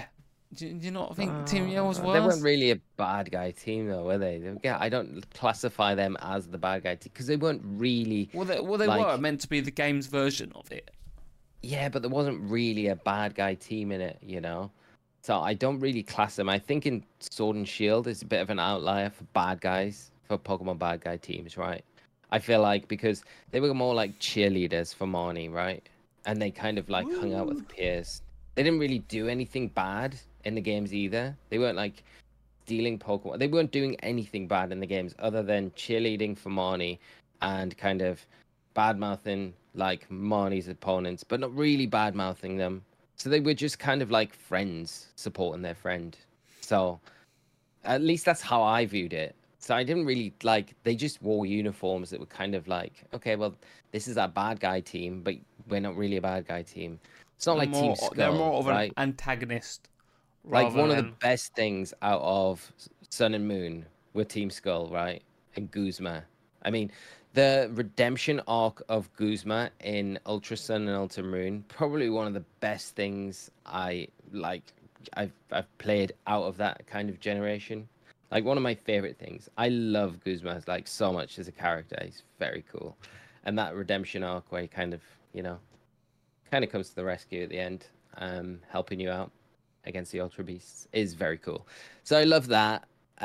Do you not think Team Yell was They weren't worse? really a bad guy team, though, were they? Yeah, I don't classify them as the bad guy team because they weren't really Well, they were like. meant to be the game's version of it. Yeah, but there wasn't really a bad guy team in it, you know? So I don't really class them. I think in Sword and Shield is a bit of an outlier for bad guys, for Pokemon bad guy teams, right? I feel like because they were more like cheerleaders for Marnie, right? And they kind of like hung out with peers. They didn't really do anything bad in the games either. They weren't like stealing Pokemon. They weren't doing anything bad in the games other than cheerleading for Marnie and kind of bad mouthing like Marnie's opponents, but not really bad mouthing them. So they were just kind of like friends supporting their friend. So at least that's how I viewed it. So I didn't really like, they just wore uniforms that were kind of like, okay, well, this is our bad guy team, but we're not really a bad guy team. It's not like Team They're Skull, more of an right? antagonist Like rather one of the than. best things out of Sun and Moon were Team Skull, right? And Guzma. I mean, the redemption arc of Guzma in Ultra Sun and Ultra Moon, probably one of the best things I like I've played out of that kind of generation. Like one of my favorite things. I love Guzma like so much as a character. He's very cool. And that redemption arc where he kind of, kind of comes to the rescue at the end, helping you out against the Ultra Beasts is very cool. So I love that.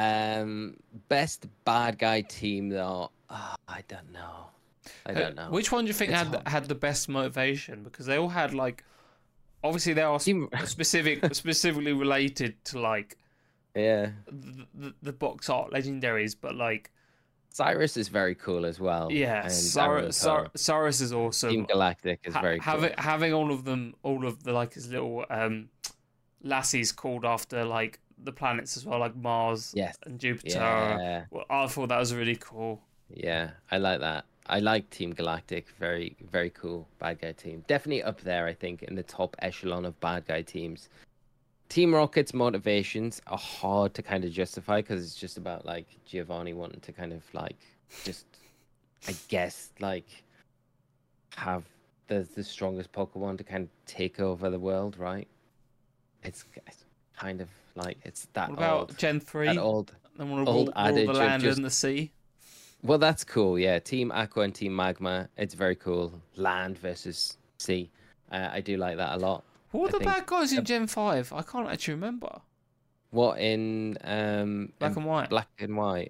Best bad guy team though, I don't know. I don't know. Which one do you think It's had hard. had the best motivation? Because they all had like, obviously they are Team, specifically related to like yeah. the box art legendaries, but like Cyrus is very cool as well, yeah, and Darren Poe. Cyrus is Team awesome. Galactic is very cool. Having all of them, all of the like his little lassies called after like the planets as well, like Mars Yes. and Jupiter. Yeah. Well, I thought that was really cool. Yeah. I like that. I like Team Galactic. Very, very cool bad guy team. Definitely up there, I think, in the top echelon of bad guy teams. Team Rocket's motivations are hard to kind of justify because it's just about like Giovanni wanting to kind of like just, I guess, like have the strongest Pokemon to kind of take over the world, right? It's kind of like it's that What about old, Gen that 3? old, They want to old rule adage the of land just. and the sea. Well, that's cool. Yeah, Team Aqua and Team Magma. It's very cool. Land versus sea. I do like that a lot. Who were I the think. bad guys in Gen 5? I can't actually remember. What Black in and white. black and white?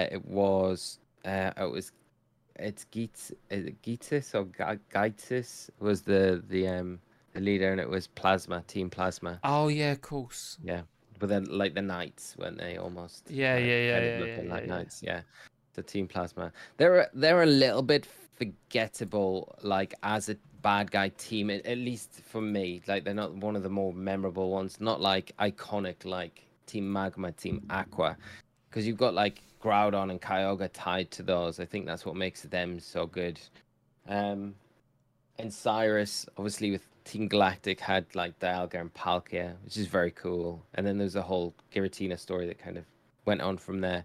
It was it's Geets, is it Geetis or Gaitis was the leader, and it was Plasma, Team Plasma. Oh, yeah, of course. Yeah, but then like the knights, weren't they? Almost Yeah, yeah, yeah, kind of yeah, yeah, looking like yeah, yeah. knights. Yeah, the Team Plasma. They're a little bit forgettable, like as a bad guy team, at least for me. Like they're not one of the more memorable ones. Not like iconic like Team Magma, Team Aqua, because you've got like Groudon and Kyogre tied to those. I think that's what makes them so good. Um, and Cyrus, obviously, with Team Galactic, had like Dialga and Palkia, which is very cool. And then there's a whole Giratina story that kind of went on from there.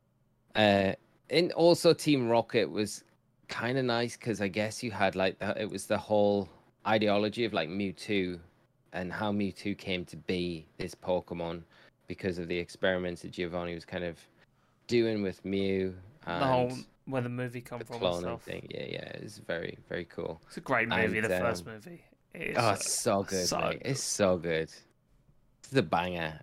And also Team Rocket was kind of nice because I guess you had like it was the whole ideology of like Mewtwo and how Mewtwo came to be this Pokemon because of the experiments that Giovanni was kind of doing with Mew The whole and where the movie come the from and cloning stuff. thing. Yeah, yeah, it's very, very cool. It's a great movie, And the first movie. It is oh, it's so good, so mate. It's so good. It's a banger.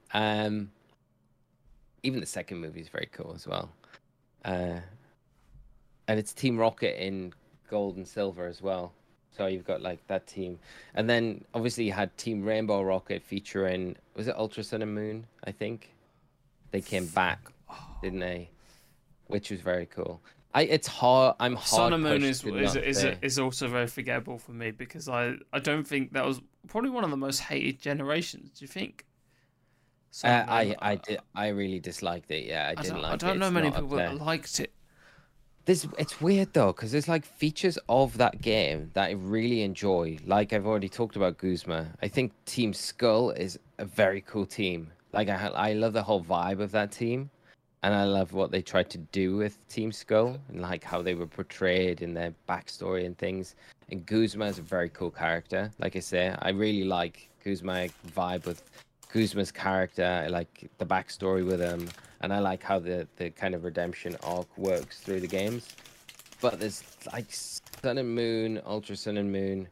Even the second movie is very cool as well. And it's Team Rocket in gold and silver as well. So you've got like that team, and then obviously you had Team Rainbow Rocket featuring, was it Ultra Sun and Moon? I think they came back, didn't they? Which was very cool. It's hard. I'm hard Sun and Moon pushed to not say. is also very forgettable for me because I don't think that was probably one of the most hated generations. Do you think? Sun and Moon, I really disliked it. Yeah, I didn't like it. I don't know It's many not up people there. that liked it. It's weird though, because there's like features of that game that I really enjoy. Like I've already talked about Guzma. I think Team Skull is a very cool team. Like I love the whole vibe of that team, and I love what they tried to do with Team Skull and like how they were portrayed in their backstory and things. And Guzma is a very cool character. Like I say, I really like Guzma vibe with Guzma's character. I like the backstory with him, and I like how the kind of redemption arc works through the games. But there's like Sun and Moon, Ultra Sun and Moon.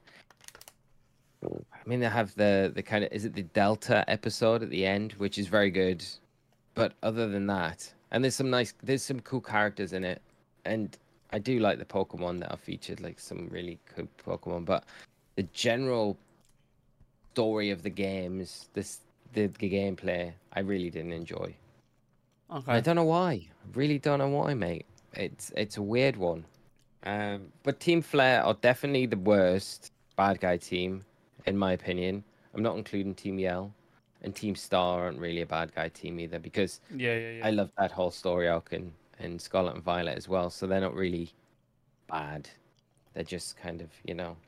I mean, they have the kind of, is it the Delta episode at the end, which is very good. But other than that, and there's some cool characters in it, and I do like the Pokemon that are featured, like some really cool Pokemon. But the general story of the games, the gameplay, I really didn't enjoy. Okay. I don't know why. I really don't know why, mate. It's a weird one. But Team Flare are definitely the worst bad guy team, in my opinion. I'm not including Team Yell, and Team Star aren't really a bad guy team either, because Yeah. I love that whole story arc in Scarlet and Violet as well. So they're not really bad. They're just kind of,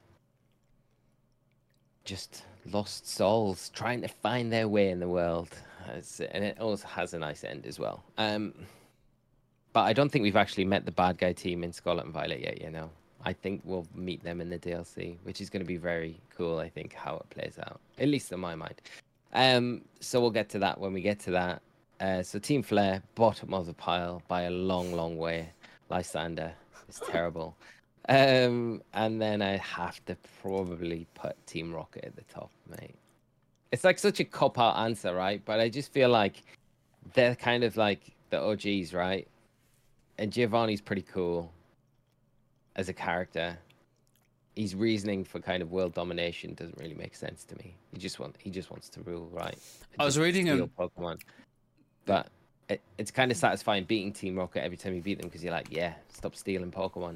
just lost souls trying to find their way in the world. And it also has a nice end as well. But I don't think we've actually met the bad guy team in Scarlet and Violet yet, I think we'll meet them in the DLC, which is going to be very cool, I think, how it plays out, at least in my mind. So we'll get to that when we get to that. So Team Flare, bottom of the pile by a long, long way. Lysander is terrible. And then I have to probably put Team Rocket at the top, mate. It's like such a cop-out answer, right? But I just feel like they're kind of like the OGs, right? And Giovanni's pretty cool as a character. His reasoning for kind of world domination doesn't really make sense to me. He just wants to rule, right? I was reading him. Pokemon, but it's kind of satisfying beating Team Rocket every time you beat them, because you're like, yeah, stop stealing Pokemon.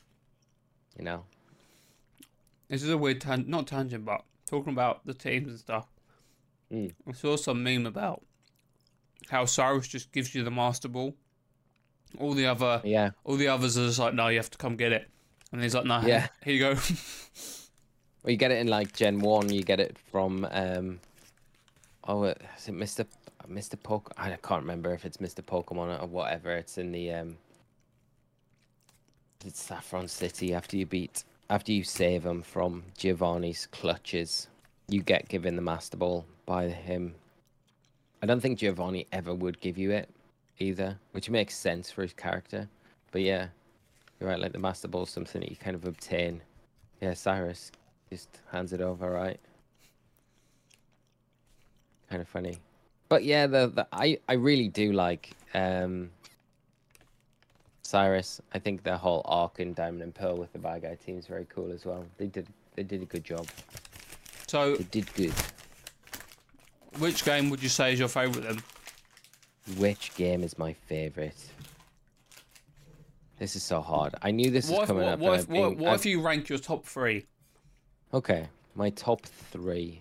This is a weird not tangent, but talking about the teams and stuff. I saw some meme about how Cyrus just gives you the Master Ball. All the others are just like, no, you have to come get it. And he's like, no, here you go. Well, you get it in like Gen 1, you get it from is it Mr. Poke? I can't remember if it's Mr. Pokemon or whatever. It's in the it's Saffron City. After you save him from Giovanni's clutches, you get given the Master Ball by him. I don't think Giovanni ever would give you it either, which makes sense for his character. But yeah, you're right, like the Master Ball is something that you kind of obtain. Yeah, Cyrus just hands it over, right? Kind of funny. But yeah, I really do like Cyrus. I think the whole arc in Diamond and Pearl with the bad guy team is very cool as well. They did a good job. So they did good. Which game would you say is your favourite then? Which game is my favourite? This is so hard. I knew this was coming up. What if you rank your top 3? Okay, my top 3.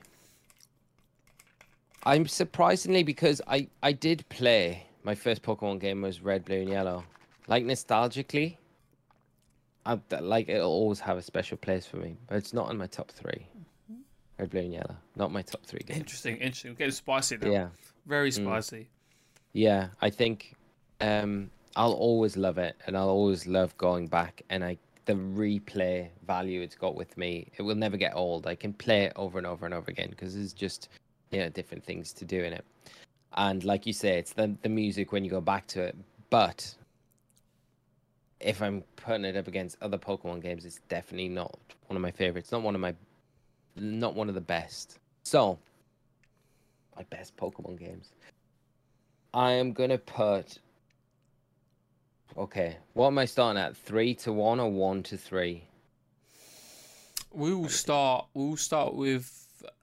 I'm surprisingly, because I did play, my first Pokemon game was Red, Blue, and Yellow. Like, nostalgically, it'll always have a special place for me, but it's not in my top 3. Red, Blue, and Yellow, not my top 3 games. Interesting. We're getting spicy now. Yeah. Very spicy. Yeah, I think I'll always love it, and I'll always love going back, and the replay value it's got with me, it will never get old. I can play it over and over and over again, because there's just, different things to do in it. And like you say, it's the music when you go back to it. But if I'm putting it up against other Pokemon games, it's definitely not one of my favorites. Not one of the best. So, my best Pokemon games. I am gonna put. Okay, what am I starting at? 3 to 1 or 1 to 3? We'll start with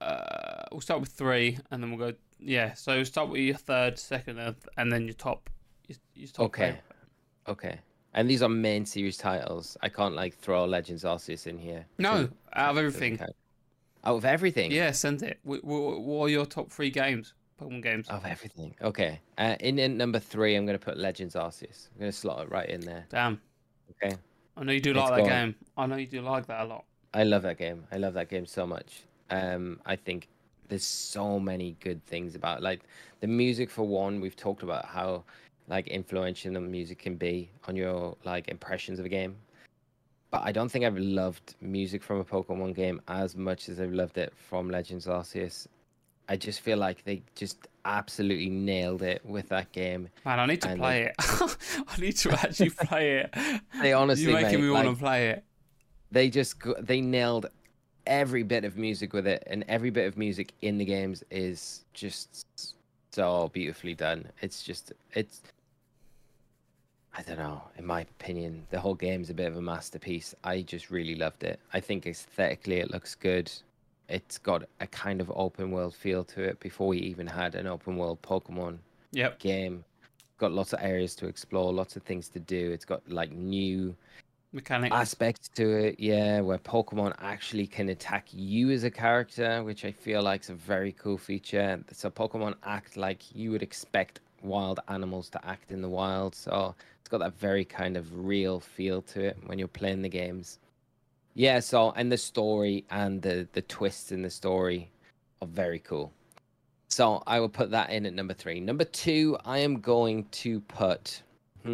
3, and then we'll go. Yeah, so start with your third, second, and then your top. Your top okay. Favorite. Okay. And these are main series titles. I can't throw Legends Arceus in here. No, out of everything. Out of everything? Yeah, send it. What are your top 3 games? Pokemon games. Of everything. Okay. In number 3, I'm going to put Legends Arceus. I'm going to slot it right in there. Damn. Okay. I know you do like that game. I know you do like that a lot. I love that game. I love that game so much. I think there's so many good things about it. The music, for one. We've talked about how influential the music can be on your impressions of a game. But I don't think I've loved music from a Pokemon game as much as I've loved it from Legends Arceus. I just feel like they just absolutely nailed it with that game. Man, I need to And play it. I need to actually play it. they You're honestly, making mate, me want like to play it. they nailed every bit of music with it, and every bit of music in the games is just so beautifully done. It's I don't know, in my opinion, the whole game's a bit of a masterpiece. I just really loved it. I think aesthetically it looks good. It's got a kind of open world feel to it before we even had an open world Pokemon Yep. game. Got lots of areas to explore, lots of things to do. It's got like new Mechanics. aspects to it, yeah, where Pokemon actually can attack you as a character, which I feel like is a very cool feature. So Pokemon act like you would expect wild animals to act in the wild. So it's got that very kind of real feel to it when you're playing the games. Yeah, so and the story and the twists in the story are very cool. So I will put that in at number 3. Number 2, I am going to put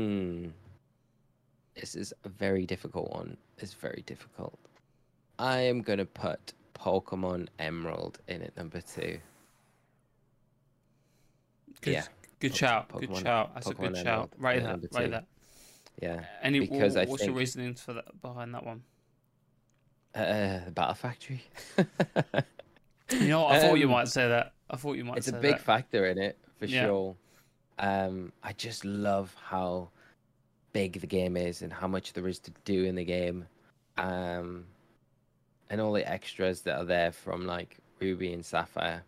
this is a very difficult one. It's very difficult. I am going to put Pokemon Emerald in at number 2. Good, Yeah. good shout. Good shout. That's a good shout. Write that. Yeah. Because what's your think reasoning for that behind that one? the Battle Factory. You know what? I thought you might say that. It's a big factor in it for sure. I just love how big the game is and how much there is to do in the game, and all the extras that are there from like Ruby and Sapphire.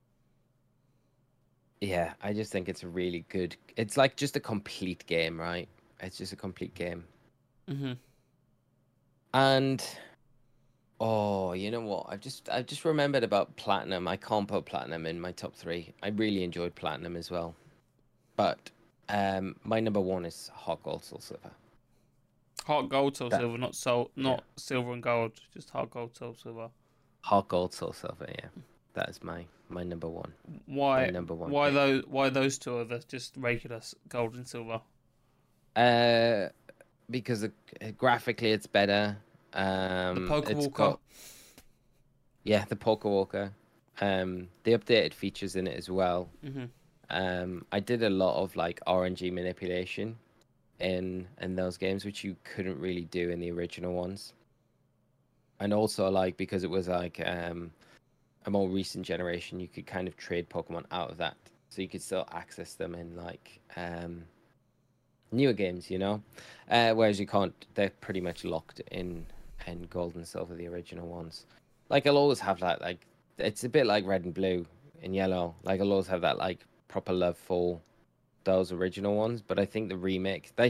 Yeah, I just think it's a really good. It's like just a complete game, right? It's just a complete game. And oh, you know what? I've just remembered about Platinum. I can't put Platinum in my top 3. I really enjoyed Platinum as well, but my number 1 is Heart Gold, Soul Silver. Heart Gold, Soul Silver, not Silver and Gold, just Heart Gold, Soul Silver. Heart Gold, Soul Silver, yeah. That is my number 1. Why? My number 1. Why those two are just regular Gold and Silver? Because graphically it's better. The Pokewalker. Yeah, the Pokewalker. The updated features in it as well. I did a lot of like RNG manipulation in those games, which you couldn't really do in the original ones. And also like because it was like a more recent generation, you could kind of trade Pokemon out of that, so you could still access them in like newer games, you know. Whereas you can't. They're pretty much locked in Gold and Silver, the original ones. Like I'll always have that. Like it's a bit like Red and Blue and Yellow. Like I'll always have that like proper love for those original ones. But I think the remake, they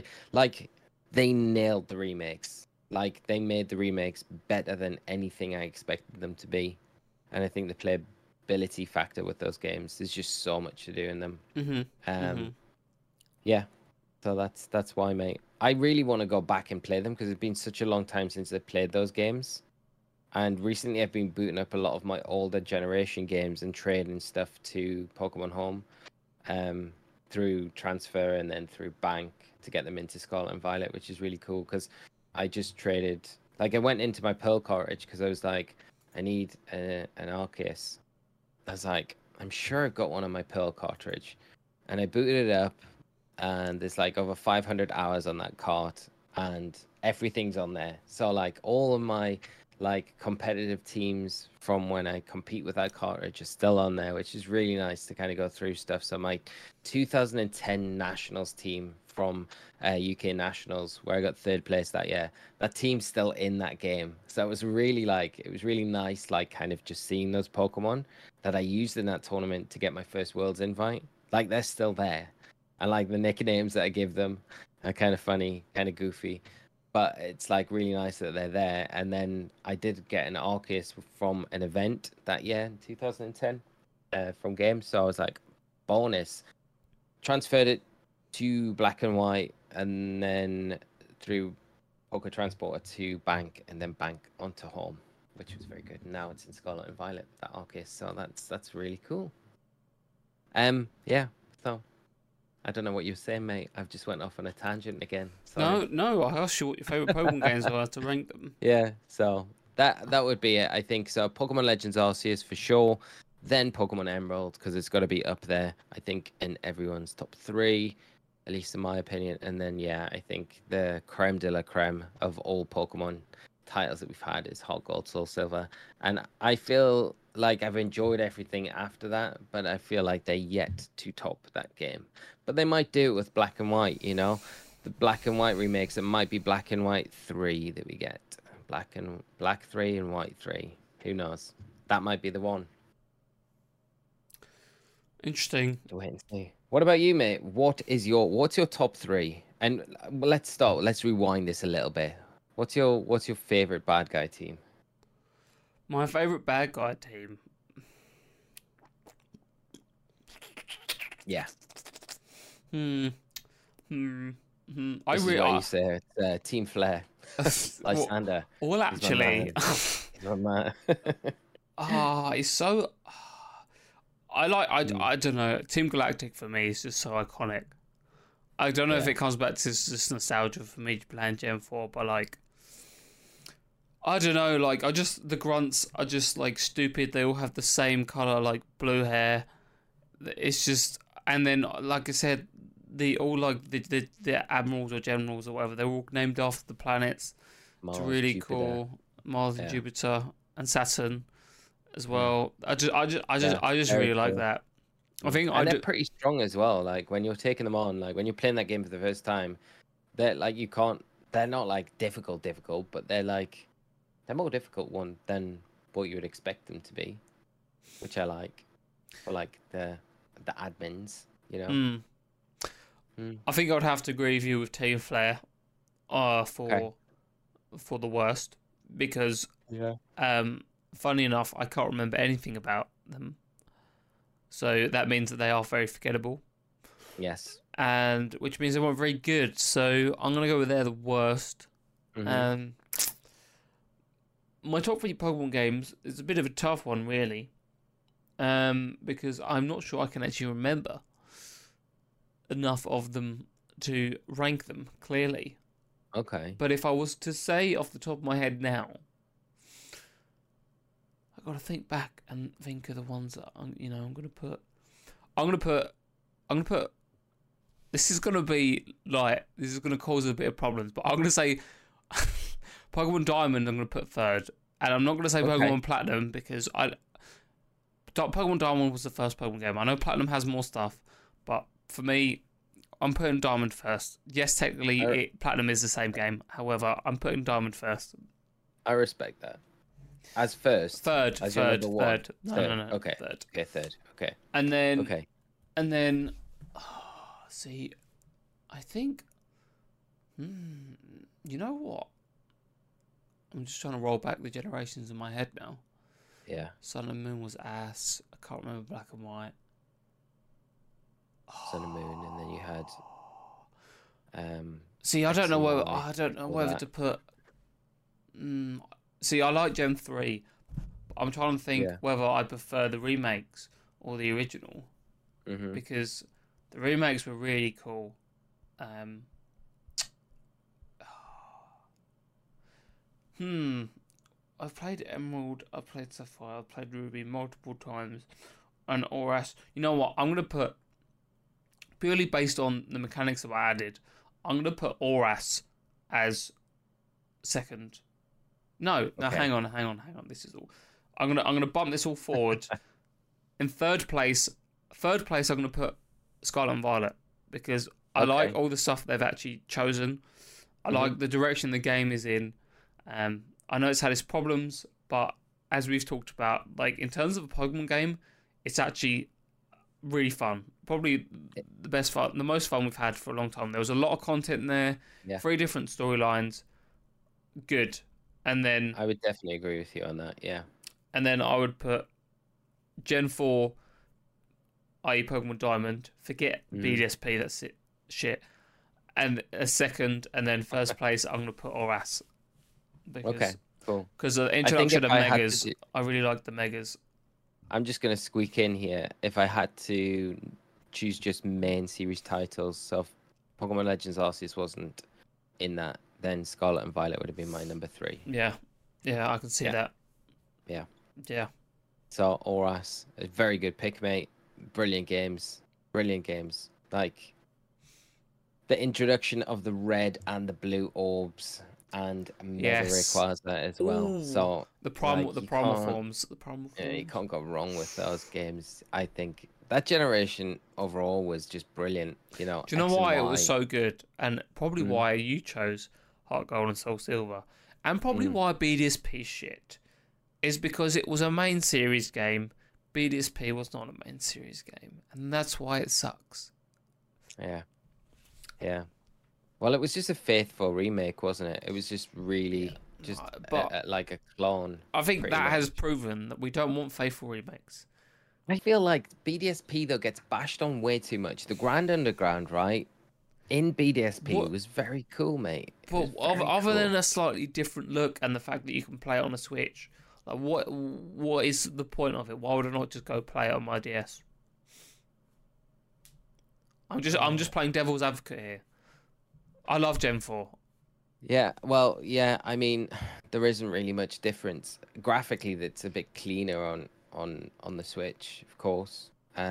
nailed the remakes. Like they made the remakes better than anything I expected them to be. And I think the playability factor with those games, there's just so much to do in them. Yeah, so that's why, mate. I really want to go back and play them because it's been such a long time since I played those games. And recently I've been booting up a lot of my older generation games and trading stuff to Pokemon Home through transfer and then through bank to get them into Scarlet and Violet, which is really cool because I just traded. Like I went into my Pearl cartridge because I was like, I need an Arceus. I was like, I'm sure I've got one on my Pearl cartridge. And I booted it up, and there's like over 500 hours on that cart, and everything's on there. So like all of my like competitive teams from when I compete with that cartridge are still on there, which is really nice to kind of go through stuff. So my 2010 Nationals team from UK Nationals, where I got 3rd place that year, that team's still in that game. So it was really nice, like kind of just seeing those Pokemon that I used in that tournament to get my first Worlds invite. Like they're still there, and like the nicknames that I give them are kind of funny, kind of goofy. But it's like really nice that they're there. And then I did get an Arceus from an event that year in 2010 from games. So I was like, bonus. Transferred it to Black and White and then through Poker Transporter to Bank and then Bank onto Home, which was very good. Now it's in Scarlet and Violet, that Arceus. So that's really cool. Yeah, so I don't know what you're saying, mate. I've just went off on a tangent again. Sorry. No. I asked you what your favorite Pokemon games are to rank them. Yeah, so that would be it, I think. So Pokemon Legends Arceus for sure. then Pokemon Emerald, because it's got to be up there, I think, in everyone's top 3, at least in my opinion. And then, yeah, I think the creme de la creme of all Pokemon titles that we've had is Heart Gold, Soul Silver. And I feel like I've enjoyed everything after that, but I feel like they're yet to top that game. But they might do it with Black and White, you know? The Black and White remakes, it might be Black and White 3 that we get. Black 3 and White 3. Who knows? That might be the one. Interesting. Wait and see. What about you, mate? What's your top 3? And let's rewind this a little bit. What's your favorite bad guy team? My favorite bad guy team. Yeah. I This really. is what you say. It's Team Flare. Lysander. Well, actually, it's so. I don't know. Team Galactic for me is just so iconic. I don't know if it comes back to just nostalgia for me playing Gen 4, but like, I don't know. Like, the grunts are just like stupid. They all have the same color, like blue hair. It's just, and then like I said, the admirals or generals or whatever, they're all named after the planets. Mars, it's really Jupiter. cool. Mars and Jupiter and Saturn as well. I just really like that. I think they're pretty strong as well. Like when you're taking them on, like when you're playing that game for the first time, they're like they're not like difficult, but they're more difficult one than what you would expect them to be, which I like. For like the admins, you know. I think I would have to agree with you with Team Flare, for the worst, because funny enough, I can't remember anything about them. So that means that they are very forgettable. Yes. And which means they weren't very good. So I'm gonna go with they're the worst. My top 3 Pokemon games is a bit of a tough one, really. Because I'm not sure I can actually remember enough of them to rank them clearly. Okay. But if I was to say off the top of my head now, I got to think back and think of the ones that I'm gonna put. This is gonna cause a bit of problems, but I'm gonna say Pokemon Diamond. I'm gonna put 3rd, and I'm not gonna say Pokemon Platinum because Pokemon Diamond was the first Pokemon game. I know Platinum has more stuff, but for me, I'm putting Diamond first. Yes, technically, Platinum is the same game. However, I'm putting Diamond first. I respect that. As first? Third. As your number one? Third. No. Okay. Third. Okay, third. Okay. And then, see, I think, you know what? I'm just trying to roll back the generations in my head now. Yeah. Sun and Moon was ass. I can't remember Black and White. Sun and Moon, and then you had. See, I don't know whether to put. See, I like Gen 3. But I'm trying to think whether I prefer the remakes or the original, because the remakes were really cool. I've played Emerald, I've played Sapphire, I've played Ruby multiple times, and Oras. You know what? I'm gonna put, purely based on the mechanics that I added, I'm gonna put Oras as second. No, hang on. This is all. I'm gonna bump this all forward. In third place, I'm gonna put Scarlet and Violet because I like all the stuff they've actually chosen. I like the direction the game is in. I know it's had its problems, but as we've talked about, like in terms of a Pokemon game, it's actually really fun. Probably the most fun we've had for a long time. There was a lot of content in there, 3 different storylines. Good. And then I would definitely agree with you on that, yeah. And then I would put Gen 4, i.e. Pokemon Diamond, forget BDSP, that's it, shit. And a second, and then first place, I'm going to put Oras. Okay, cool. Because the introduction of Megas, I really like the Megas. I'm just going to squeak in here. If I had to choose just main series titles, so if Pokemon Legends Arceus wasn't in that, then Scarlet and Violet would have been my number 3. Yeah, I can see that. Yeah. So Oras, a very good pick, mate. Brilliant games. Brilliant games. Like the introduction of the red and the blue orbs and Mega Yes. Rayquaza as well. Ooh, So the like primal forms, the primal you forms. can't go wrong with those games. I think that generation overall was just brilliant. You know, Do you know X and why it was Y. so good, and probably Mm, why you chose Heart Gold and Soul Silver, and probably mm, why BDSP shit is because it was a main series game. BDSP was not a main series game, and that's why it sucks. yeah, yeah. Well, it was just a faithful remake, wasn't it? It was just Yeah, really just but like a clone, I think pretty that much. has proven that we don't want faithful remakes. I feel like BDSP though gets bashed on way too much. The Grand Underground, right? In BDSP What? was very cool, mate. It was But very other cool. than a slightly different look and the fact that you can play it on a Switch, like what is the point of it? Why would I not just go play it on my DS? I'm just playing devil's advocate here. I love Gen 4. Yeah, well, yeah, I mean, there isn't really much difference. Graphically, that's a bit cleaner on the Switch, of course.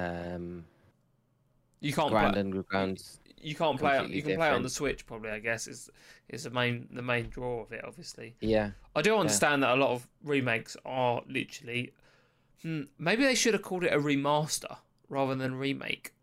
You can't play Grand Underground's you can't play it. completely You can play it on the different. Switch probably. I guess is the main draw of it. Obviously, Yeah, I do yeah, understand that a lot of remakes are literally. Maybe they should have called it a remaster rather than remake,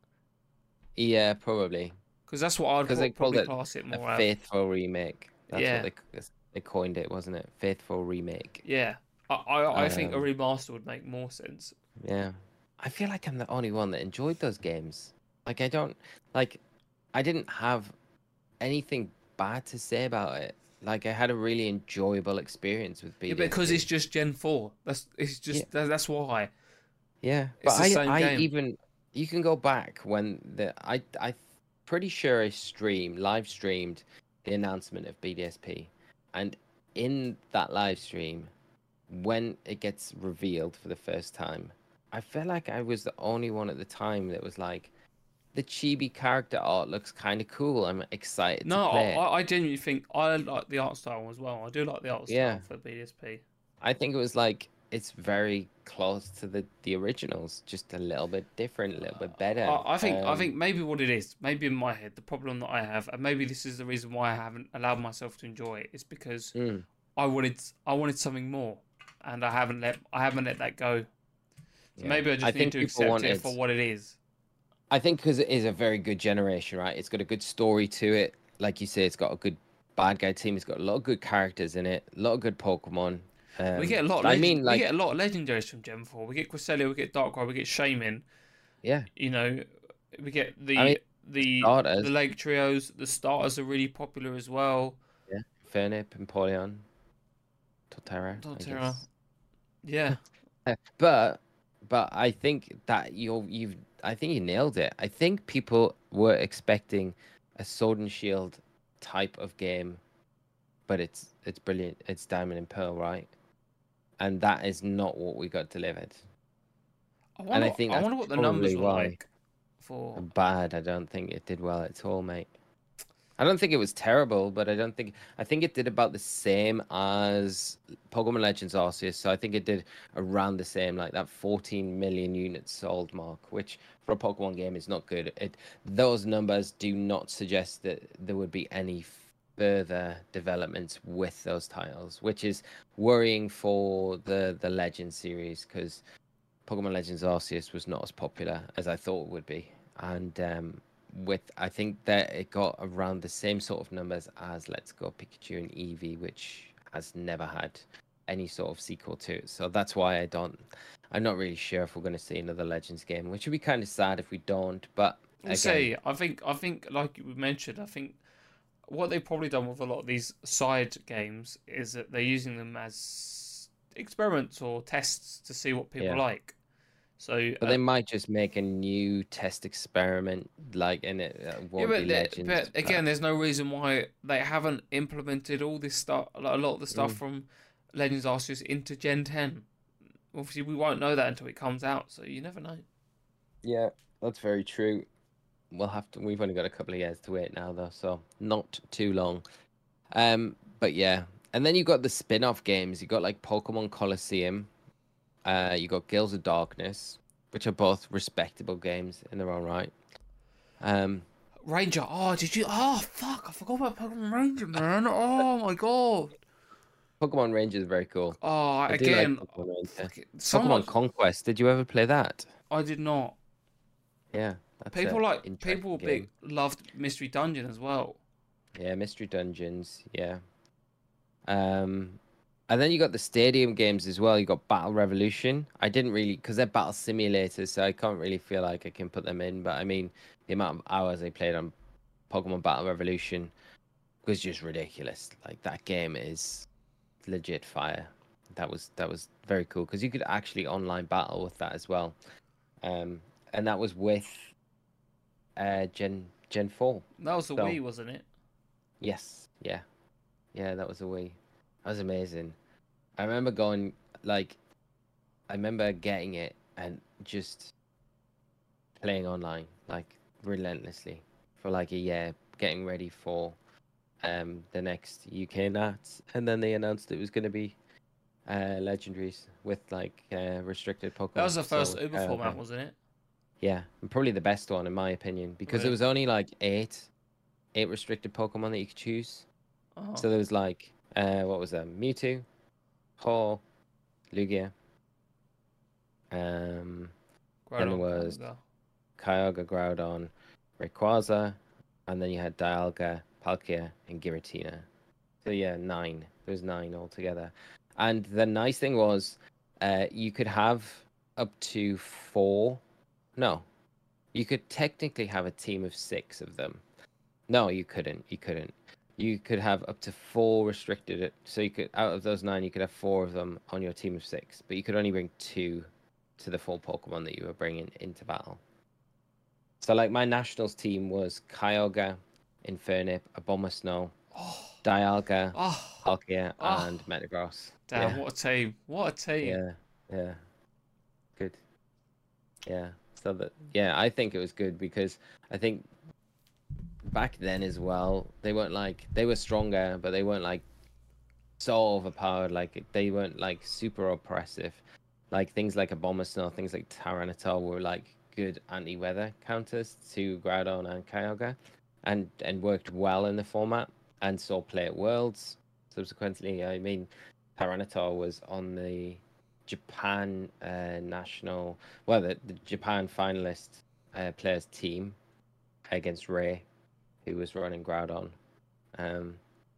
yeah, probably. because that's what I'd Because they called probably it class it a more of. faithful remake. That's what Yeah, they coined it, wasn't it? Faithful remake. yeah. I think a Um, remaster would make more sense. yeah. I feel like I'm the only one that enjoyed those games. Like I don't like I didn't have anything bad to say about it. Like I had a really enjoyable experience with Yeah, because it's BDSP. just Gen 4. Yeah, That's why yeah. But it's the same I game. even you can go back when I pretty sure I live streamed the announcement of BDSP, and in that live stream, when it gets revealed for the first time, I felt like I was the only one at the time that was like, the chibi character art looks kind of cool. I'm excited to No, play it. I genuinely think I like the art style as well. I do like the art Yeah, style for BDSP. I think it was like it's very close to the originals, just a little bit different, a little bit better. I think maybe what it is, maybe in my head, the problem that I have, and maybe this is the reason why I haven't allowed myself to enjoy it, is because Mm, I wanted something more, and I haven't let that go. So yeah, maybe I I just need think to people accept it wanted. for what it is. I think because it is a very good generation, right? It's got a good story to it. Like you say, it's got a good bad guy team. It's got a lot of good characters in it. A lot of good Pokemon. I mean, We like, get a lot of legendaries from Gen 4. We get Cresselia, we get Darkrai, we get Shaman. yeah. You know, we get I mean, the starters. Lake Trios. The starters are really popular as well. Yeah, Fernip, Empoleon, Torterra, I Torterra. guess. Yeah. But I think that I think you nailed it. I think people were expecting a Sword and Shield type of game, but it's brilliant. It's Diamond and Pearl, right? And that is not what we got delivered. And I think I that's wonder what the numbers probably were why. like for. Bad. I don't think it did well at all, mate. I don't think it was terrible, but I think it did about the same as Pokemon Legends Arceus. So I think it did around the same, like that 14 million units sold mark, which for a Pokemon game is not good. Those numbers do not suggest that there would be any further developments with those titles, which is worrying for the Legend series because Pokemon Legends Arceus was not as popular as I thought it would be, and with I think that it got around the same sort of numbers as Let's Go Pikachu and Eevee, which has never had any sort of sequel to it. So that's why I'm not really sure if we're going to see another Legends game, which would be kind of sad if we don't. But We'll again, see. I think like we mentioned, I think what they've probably done with a lot of these side games is that they're using them as experiments or tests to see what people yeah. like. So, But they might just make a new test experiment, like, and it yeah, won't be Legends. but again, there's no reason why they haven't implemented all this stuff, a lot of the stuff Mm, from Legends Arceus into Gen 10. Obviously, we won't know that until it comes out, so you never know. yeah, that's very true. We've only got a couple of years to wait now though, so not too long. But yeah. And then you got the spin-off games. You got like Pokemon Colosseum, You got Guilds of Darkness, which are both respectable games in their own right. Ranger. Oh, did you? Oh, fuck! I forgot about Pokemon Ranger, man. Oh my god. Pokemon Ranger is very cool. Oh, I do like again, Pokemon Ranger. fuck it. So Pokemon much. Conquest. Did you ever play that? I did not. Yeah, that's People a like interesting big game. loved Mystery Dungeon as well. Yeah, Mystery Dungeons. Yeah. Um, and then you got the stadium games as well. You got Battle Revolution. I didn't really, because they're battle simulators, so I can't really feel like I can put them in. But I mean, the amount of hours I played on Pokemon Battle Revolution was just ridiculous. Like that game is legit fire. That was very cool because you could actually online battle with that as well. And that was with Gen 4. That was the So Wii, wasn't it? yes, yeah, yeah, that was a Wii. That was amazing. I remember going like I remember getting it and just playing online like relentlessly for like a year, getting ready for the next UK Nats, and then they announced it was going to be legendaries with like restricted That Pokemon. was the first So Uber format, wasn't it? yeah, and probably the best one in my opinion because there Right. was only like eight restricted Pokemon that you could choose. Oh, So there was like what was that? Mewtwo, Ho, Lugia. Um, then there Groudon, was Kyogre. Kyogre, Groudon, Rayquaza, and then you had Dialga, Palkia, and Giratina. So yeah, nine. There was nine altogether. And the nice thing was, you could have up to four. No, you could technically have a team of six of them. No, you couldn't. You couldn't. You could have up to four restricted. So you could, out of those nine, you could have four of them on your team of six, but you could only bring two to the full Pokemon that you were bringing into battle. So like my nationals team was Kyogre, Infernape, Abomasnow, Oh, Dialga, oh, Palkia, oh. and Metagross. Damn, Yeah, what a team. What a team. yeah, yeah. Good. Yeah. So that yeah, I think it was good because I think back then as well, they weren't like they were stronger, but they weren't like so overpowered. Like they weren't like super oppressive. Like things like Abomasnow, things like Tyranitar were like good anti-weather counters to Groudon and Kyogre, and worked well in the format and saw play at Worlds. Subsequently, I mean, Tyranitar was on the Japan national, well, the Japan finalist players team against Ray, who was running Groudon. Um,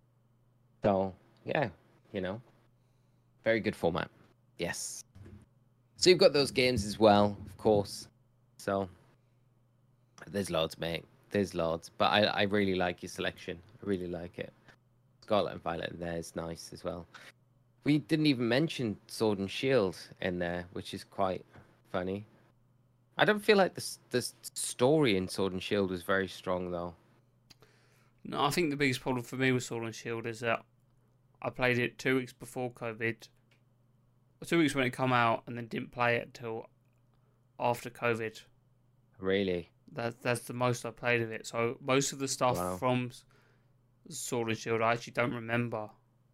so yeah, you know, very good format. Yes. So you've got those games as well, of course. So there's loads, mate. There's loads. But I really like your selection. I really like it. Scarlet and Violet in there is nice as well. We didn't even mention Sword and Shield in there, which is quite funny. I don't feel like the story in Sword and Shield was very strong though. No, I think the biggest problem for me with Sword and Shield is that I played it 2 weeks before COVID, 2 weeks when it come out, and then didn't play it until after COVID. Really? That's the most I played of it. So most of the stuff Wow. from Sword and Shield I actually don't remember.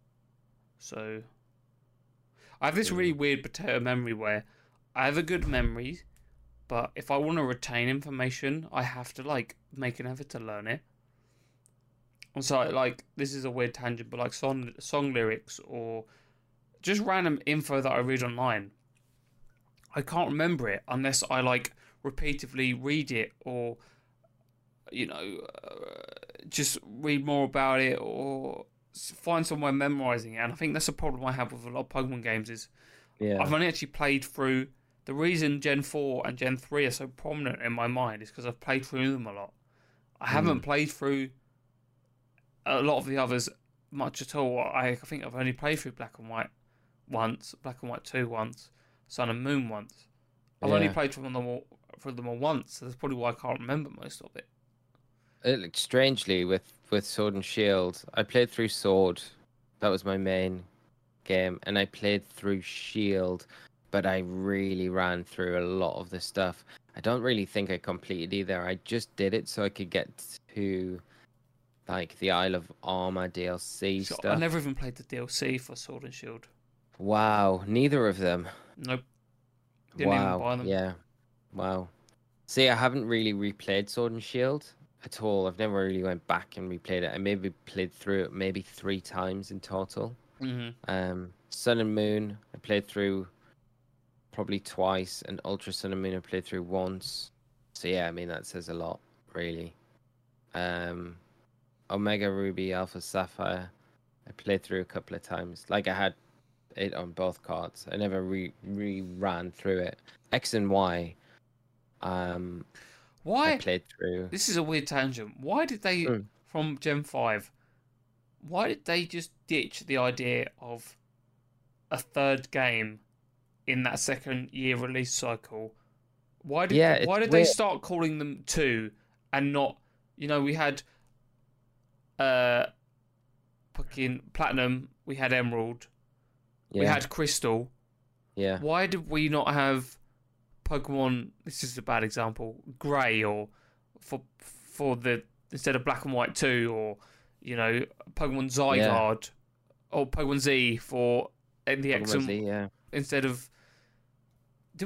So I have this really weird potato memory where I have a good memory, but if I want to retain information, I have to like make an effort to learn it. And so like this is a weird tangent, but like song lyrics or just random info that I read online, I can't remember it unless I like repeatedly read it or you know just read more about it or find somewhere memorizing it. And I think that's a problem I have with a lot of Pokemon games is Yeah. I've only actually played through. The reason Gen 4 and Gen 3 are so prominent in my mind is because I've played through them a lot. I haven't played through a lot of the others much at all. I think I've only played through Black and White once, Black and White 2 once, Sun and Moon once. I've only Yeah. played through them all once, so that's probably why I can't remember most of it. Like, strangely, with Sword and Shield, I played through Sword. That was my main game, and I played through Shield, but I really ran through a lot of the stuff. I don't really think I completed either. I just did it so I could get to like the Isle of Armor DLC So I stuff. never even played the DLC for Sword and Shield. Wow, neither of them. Nope. Didn't even Wow. buy them. Yeah. Wow. See, I haven't really replayed Sword and Shield at all. I've never really went back and replayed it. I maybe played through it maybe 3 times in total. Hmm. Sun and Moon, I played through probably twice, and Ultra Sun and Moon I played through once. So yeah, I mean that says a lot, really. Um, Omega Ruby, Alpha Sapphire, I played through a couple of times. Like I had it on both cards. I never ran through it. X and Y, I Why? played through. This is a weird tangent. Why did they, Mm. from Gen 5, why did they just ditch the idea of a third game in that second year release cycle? Yeah, Why it's did they weird. start calling them two and not, we had uh fucking Platinum, we had Emerald, we Yeah, had Crystal. yeah. Why did we not have Pokemon, this is a bad example, Grey, or for the instead of Black and White 2, or Pokemon Yeah, Zygarde or Pokemon Z for the X Pokemon and Z, yeah. instead of did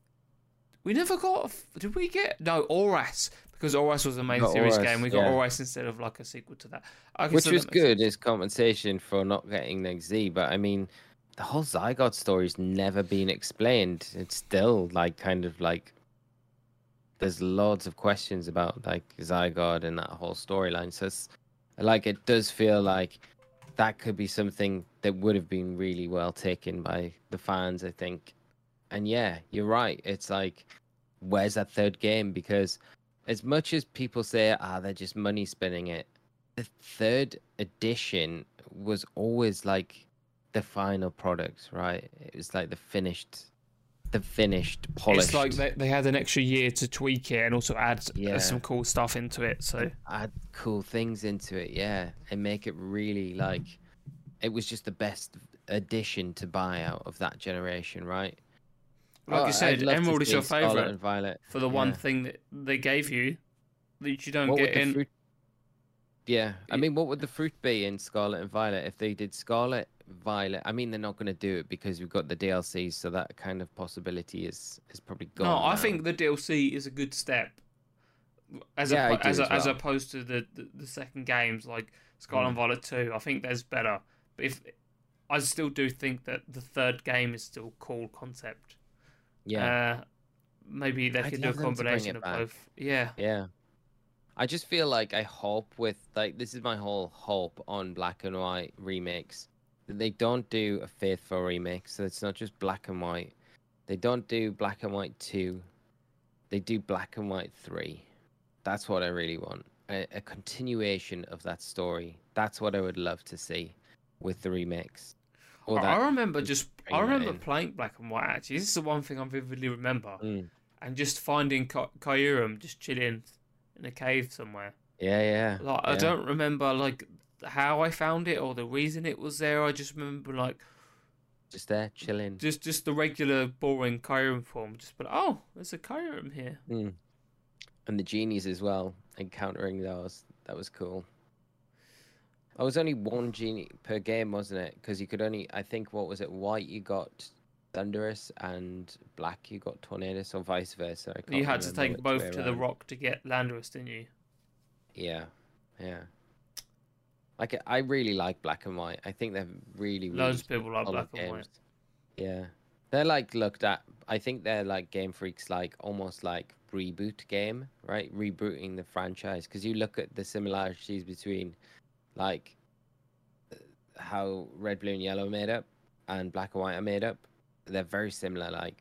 we never got did we get no Oras, because Oras was a We main got series game, Auras, we got yeah. Oras instead of like a sequel to that. Okay, Which so was that makes good sense. as compensation for not getting Next Z, but I mean, the whole Zygarde story's never been explained. It's still like kind of like there's loads of questions about like Zygarde and that whole storyline. So it's like it does feel like that could be something that would have been really well taken by the fans, I think. And yeah, you're right. It's like, where's that third game? Because as much as people say, they're just money spinning it, the third edition was always like the final product, right? It was like the finished, It's like polished. they had an extra year to tweak it and also add Yeah, some cool stuff into it. So add cool things into it, yeah, and make it really like it was just the best addition to buy out of that generation, right? Oh, like you I'd said, love to Emerald is see your Scarlet favorite and Violet. for the one Yeah. thing that they gave you that you don't What would get the in. fruit? Yeah, I mean, what would the fruit be in Scarlet and Violet if they did Scarlet, Violet? I mean, they're not going to do it because we've got the DLCs, so that kind of possibility is probably No, gone I now. think the DLC is a good step Yeah, I do as as well. opposed to the second games like Scarlet and Mm. Violet 2. I think there's better. But if I still do think that the third game is still a cool concept. Yeah, Uh, Maybe they I'd could do a love them to bring combination it of back. both. Yeah. Yeah. I just feel like I hope with like this is my whole hope on Black and White remakes that they don't do a faithful remake, so it's not just Black and White. They don't do Black and White 2. They do Black and White 3. That's what I really want. A continuation of that story. That's what I would love to see with the remakes. Or that I bringing that remember in. playing Black and White actually. This is the one thing I vividly remember. Mm. And just finding Kyurem just chilling in a cave somewhere. Yeah, yeah, Like I yeah. don't remember like how I found it or the reason it was there. I just remember like Just there, chilling. just the regular boring Kyurem form. Just but oh, there's a Kyurem here. Mm. And the genies as well, encountering those. That was cool. I was only one genie per game, wasn't it? Because you could only, I think, what was it? White, you got Thunderous, and Black, you got Tornadus, or vice versa. I You can't had to remember take which way both to the around. rock to get Landorus, didn't you? Yeah, yeah. Like I really like Black and White. I think they're really, Loads really of people like solid Black and White. games. Yeah, they're like looked at. I think they're like Game Freaks, like almost like reboot game, right? Rebooting the franchise because you look at the similarities between like how Red, Blue, and Yellow are made up and Black and White are made up. They're very similar. Like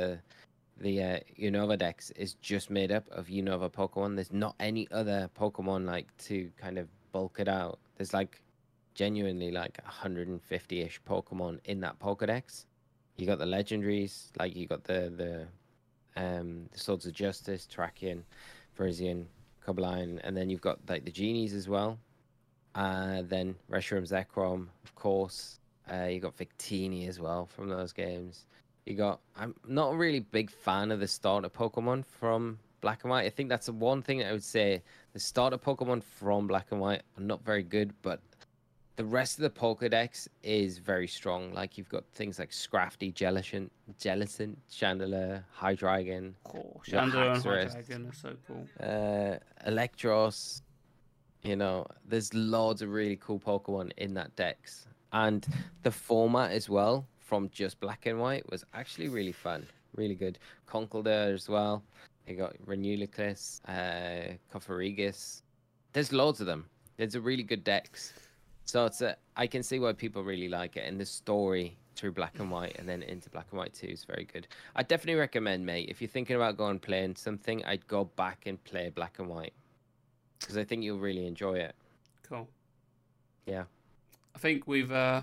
the Unova Dex is just made up of Unova Pokemon. There's not any other Pokemon like to kind of bulk it out. There's like genuinely like 150-ish Pokemon in that Pokedex. You got the legendaries, like you got the Swords of Justice, Trachian, Virizion, Cobalion, and then you've got like the genies as well. Then Reshiram Zekrom, of course. You got Victini as well from those games. You got. I'm not a really big fan of the starter Pokemon from Black and White. I think that's the one thing that I would say. The starter Pokemon from Black and White are not very good, but The rest of the Pokedex is very strong. Like you've got things like Scrafty, Jellicent, Chandelier, Hydreigon, Cool. Chandler and Haxorus, Hydreigon are so cool. Electros. You know, there's loads of really cool Pokemon in that dex. And the format as well, from just black and white, was actually really fun. Really good. Conkeldurr as well. You got Renulicus, Cofarigus. There's loads of them. There's a really good dex. So I can see why people really like it. And the story through black and white and then into black and white too is very good. I definitely recommend, mate, if you're thinking about going playing something, I'd go back and play black and white. Because I think you'll really enjoy it. Cool. Yeah. I think we've maxed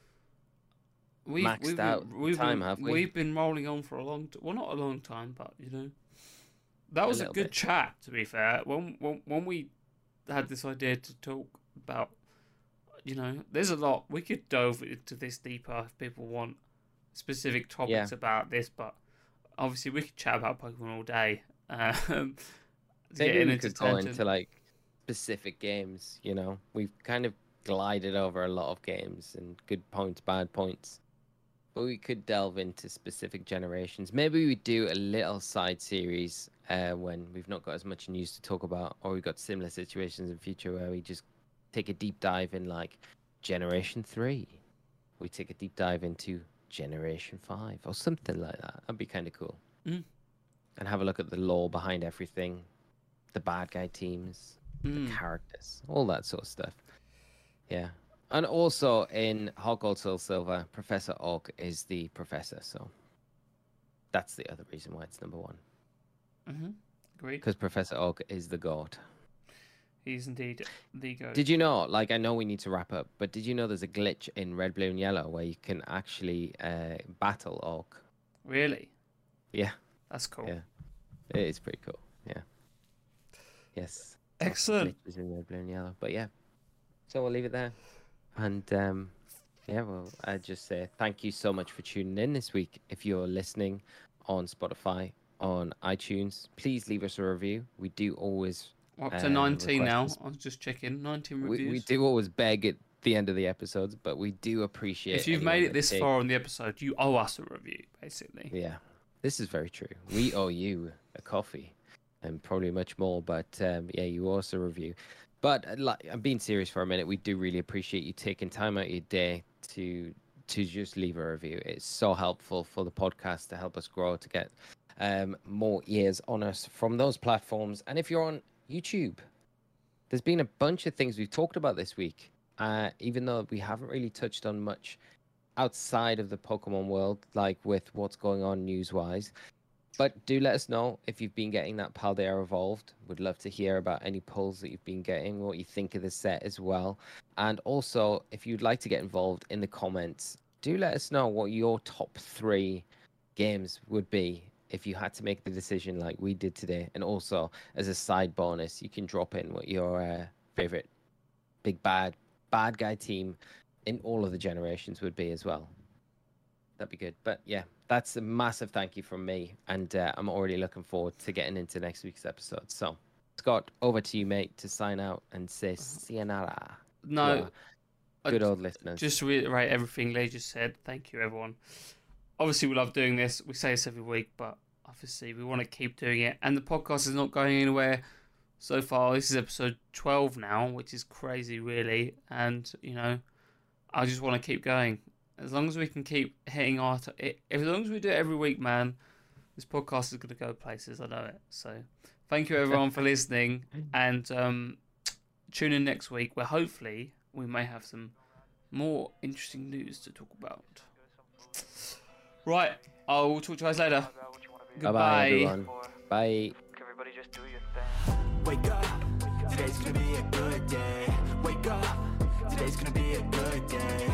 out time, have we? We've been rolling on for a long time. Well, not a long time, but, you know. That was a good chat, to be fair. When we had this idea to talk about, you know, there's a lot. We could delve into this deeper if people want specific topics about this, but obviously we could chat about Pokemon all day. Maybe we could go into, like, specific games, you know. We've kind of glided over a lot of games and good points, bad points. But we could delve into specific generations. Maybe we do a little side series when we've not got as much news to talk about, or we've got similar situations in future where we just take a deep dive in, like, Generation 3. We take a deep dive into Generation 5 or something like that. That'd be kind of cool. Mm. And have a look at the lore behind everything, the bad guy teams, the characters, all that sort of stuff. Yeah. And also in Heart Gold Soul Silver, Professor Oak is the professor, so that's the other reason why it's number one. Mm-hmm. Agreed. Because Professor Oak is the goat. He's indeed the goat. Did you know, like, I know we need to wrap up, but did you know there's a glitch in Red, Blue, and Yellow where you can actually battle Oak? Really? Yeah. That's cool. Yeah. It is pretty cool. Yeah. Yes. Excellent. Glitches in Red, Blue, and Yellow. But yeah. So we'll leave it there. And yeah, well, I just say thank you so much for tuning in this week. If you're listening on Spotify, on iTunes, please leave us a review. We do always We're up to 19 now. I was just checking. 19 reviews. We do always beg at the end of the episodes, but we do appreciate. If you've made it this far on the episode, you owe us a review, basically. Yeah, this is very true. We owe you a coffee, and probably much more. But yeah, you owe us a review. But like, I'm being serious for a minute. We do really appreciate you taking time out of your day to just leave a review. It's so helpful for the podcast to help us grow, to get more ears on us from those platforms. And if you're on YouTube, there's been a bunch of things we've talked about this week, even though we haven't really touched on much outside of the Pokemon world, like with what's going on news-wise. But do let us know if you've been getting that Paldea Evolved. Would love to hear about any pulls that you've been getting, what you think of the set as well. And also, if you'd like to get involved in the comments, do let us know what your top 3 games would be if you had to make the decision like we did today. And also, as a side bonus, you can drop in what your favorite big bad guy team in all of the generations would be as well. That'd be good. But yeah, that's a massive thank you from me, and I'm already looking forward to getting into next week's episode. So, Scott, over to you, mate, to sign out and say sayonara. No, good old listeners. Just to reiterate everything Lee just said, thank you, everyone. Obviously, we love doing this. We say this every week, but obviously, we want to keep doing it. And the podcast is not going anywhere so far. This is episode 12 now, which is crazy, really. And, you know, I just want to keep going. As long as we can keep hitting as long as we do it every week, man, this podcast is going to go places. I know it. So, thank you everyone for listening, and tune in next week where hopefully we may have some more interesting news to talk about. Right, I'll talk to you guys later. Goodbye. Bye, everyone. Bye. Everybody just do your thing. Wake up, today's gonna be a good day. Wake up, today's gonna be a good day.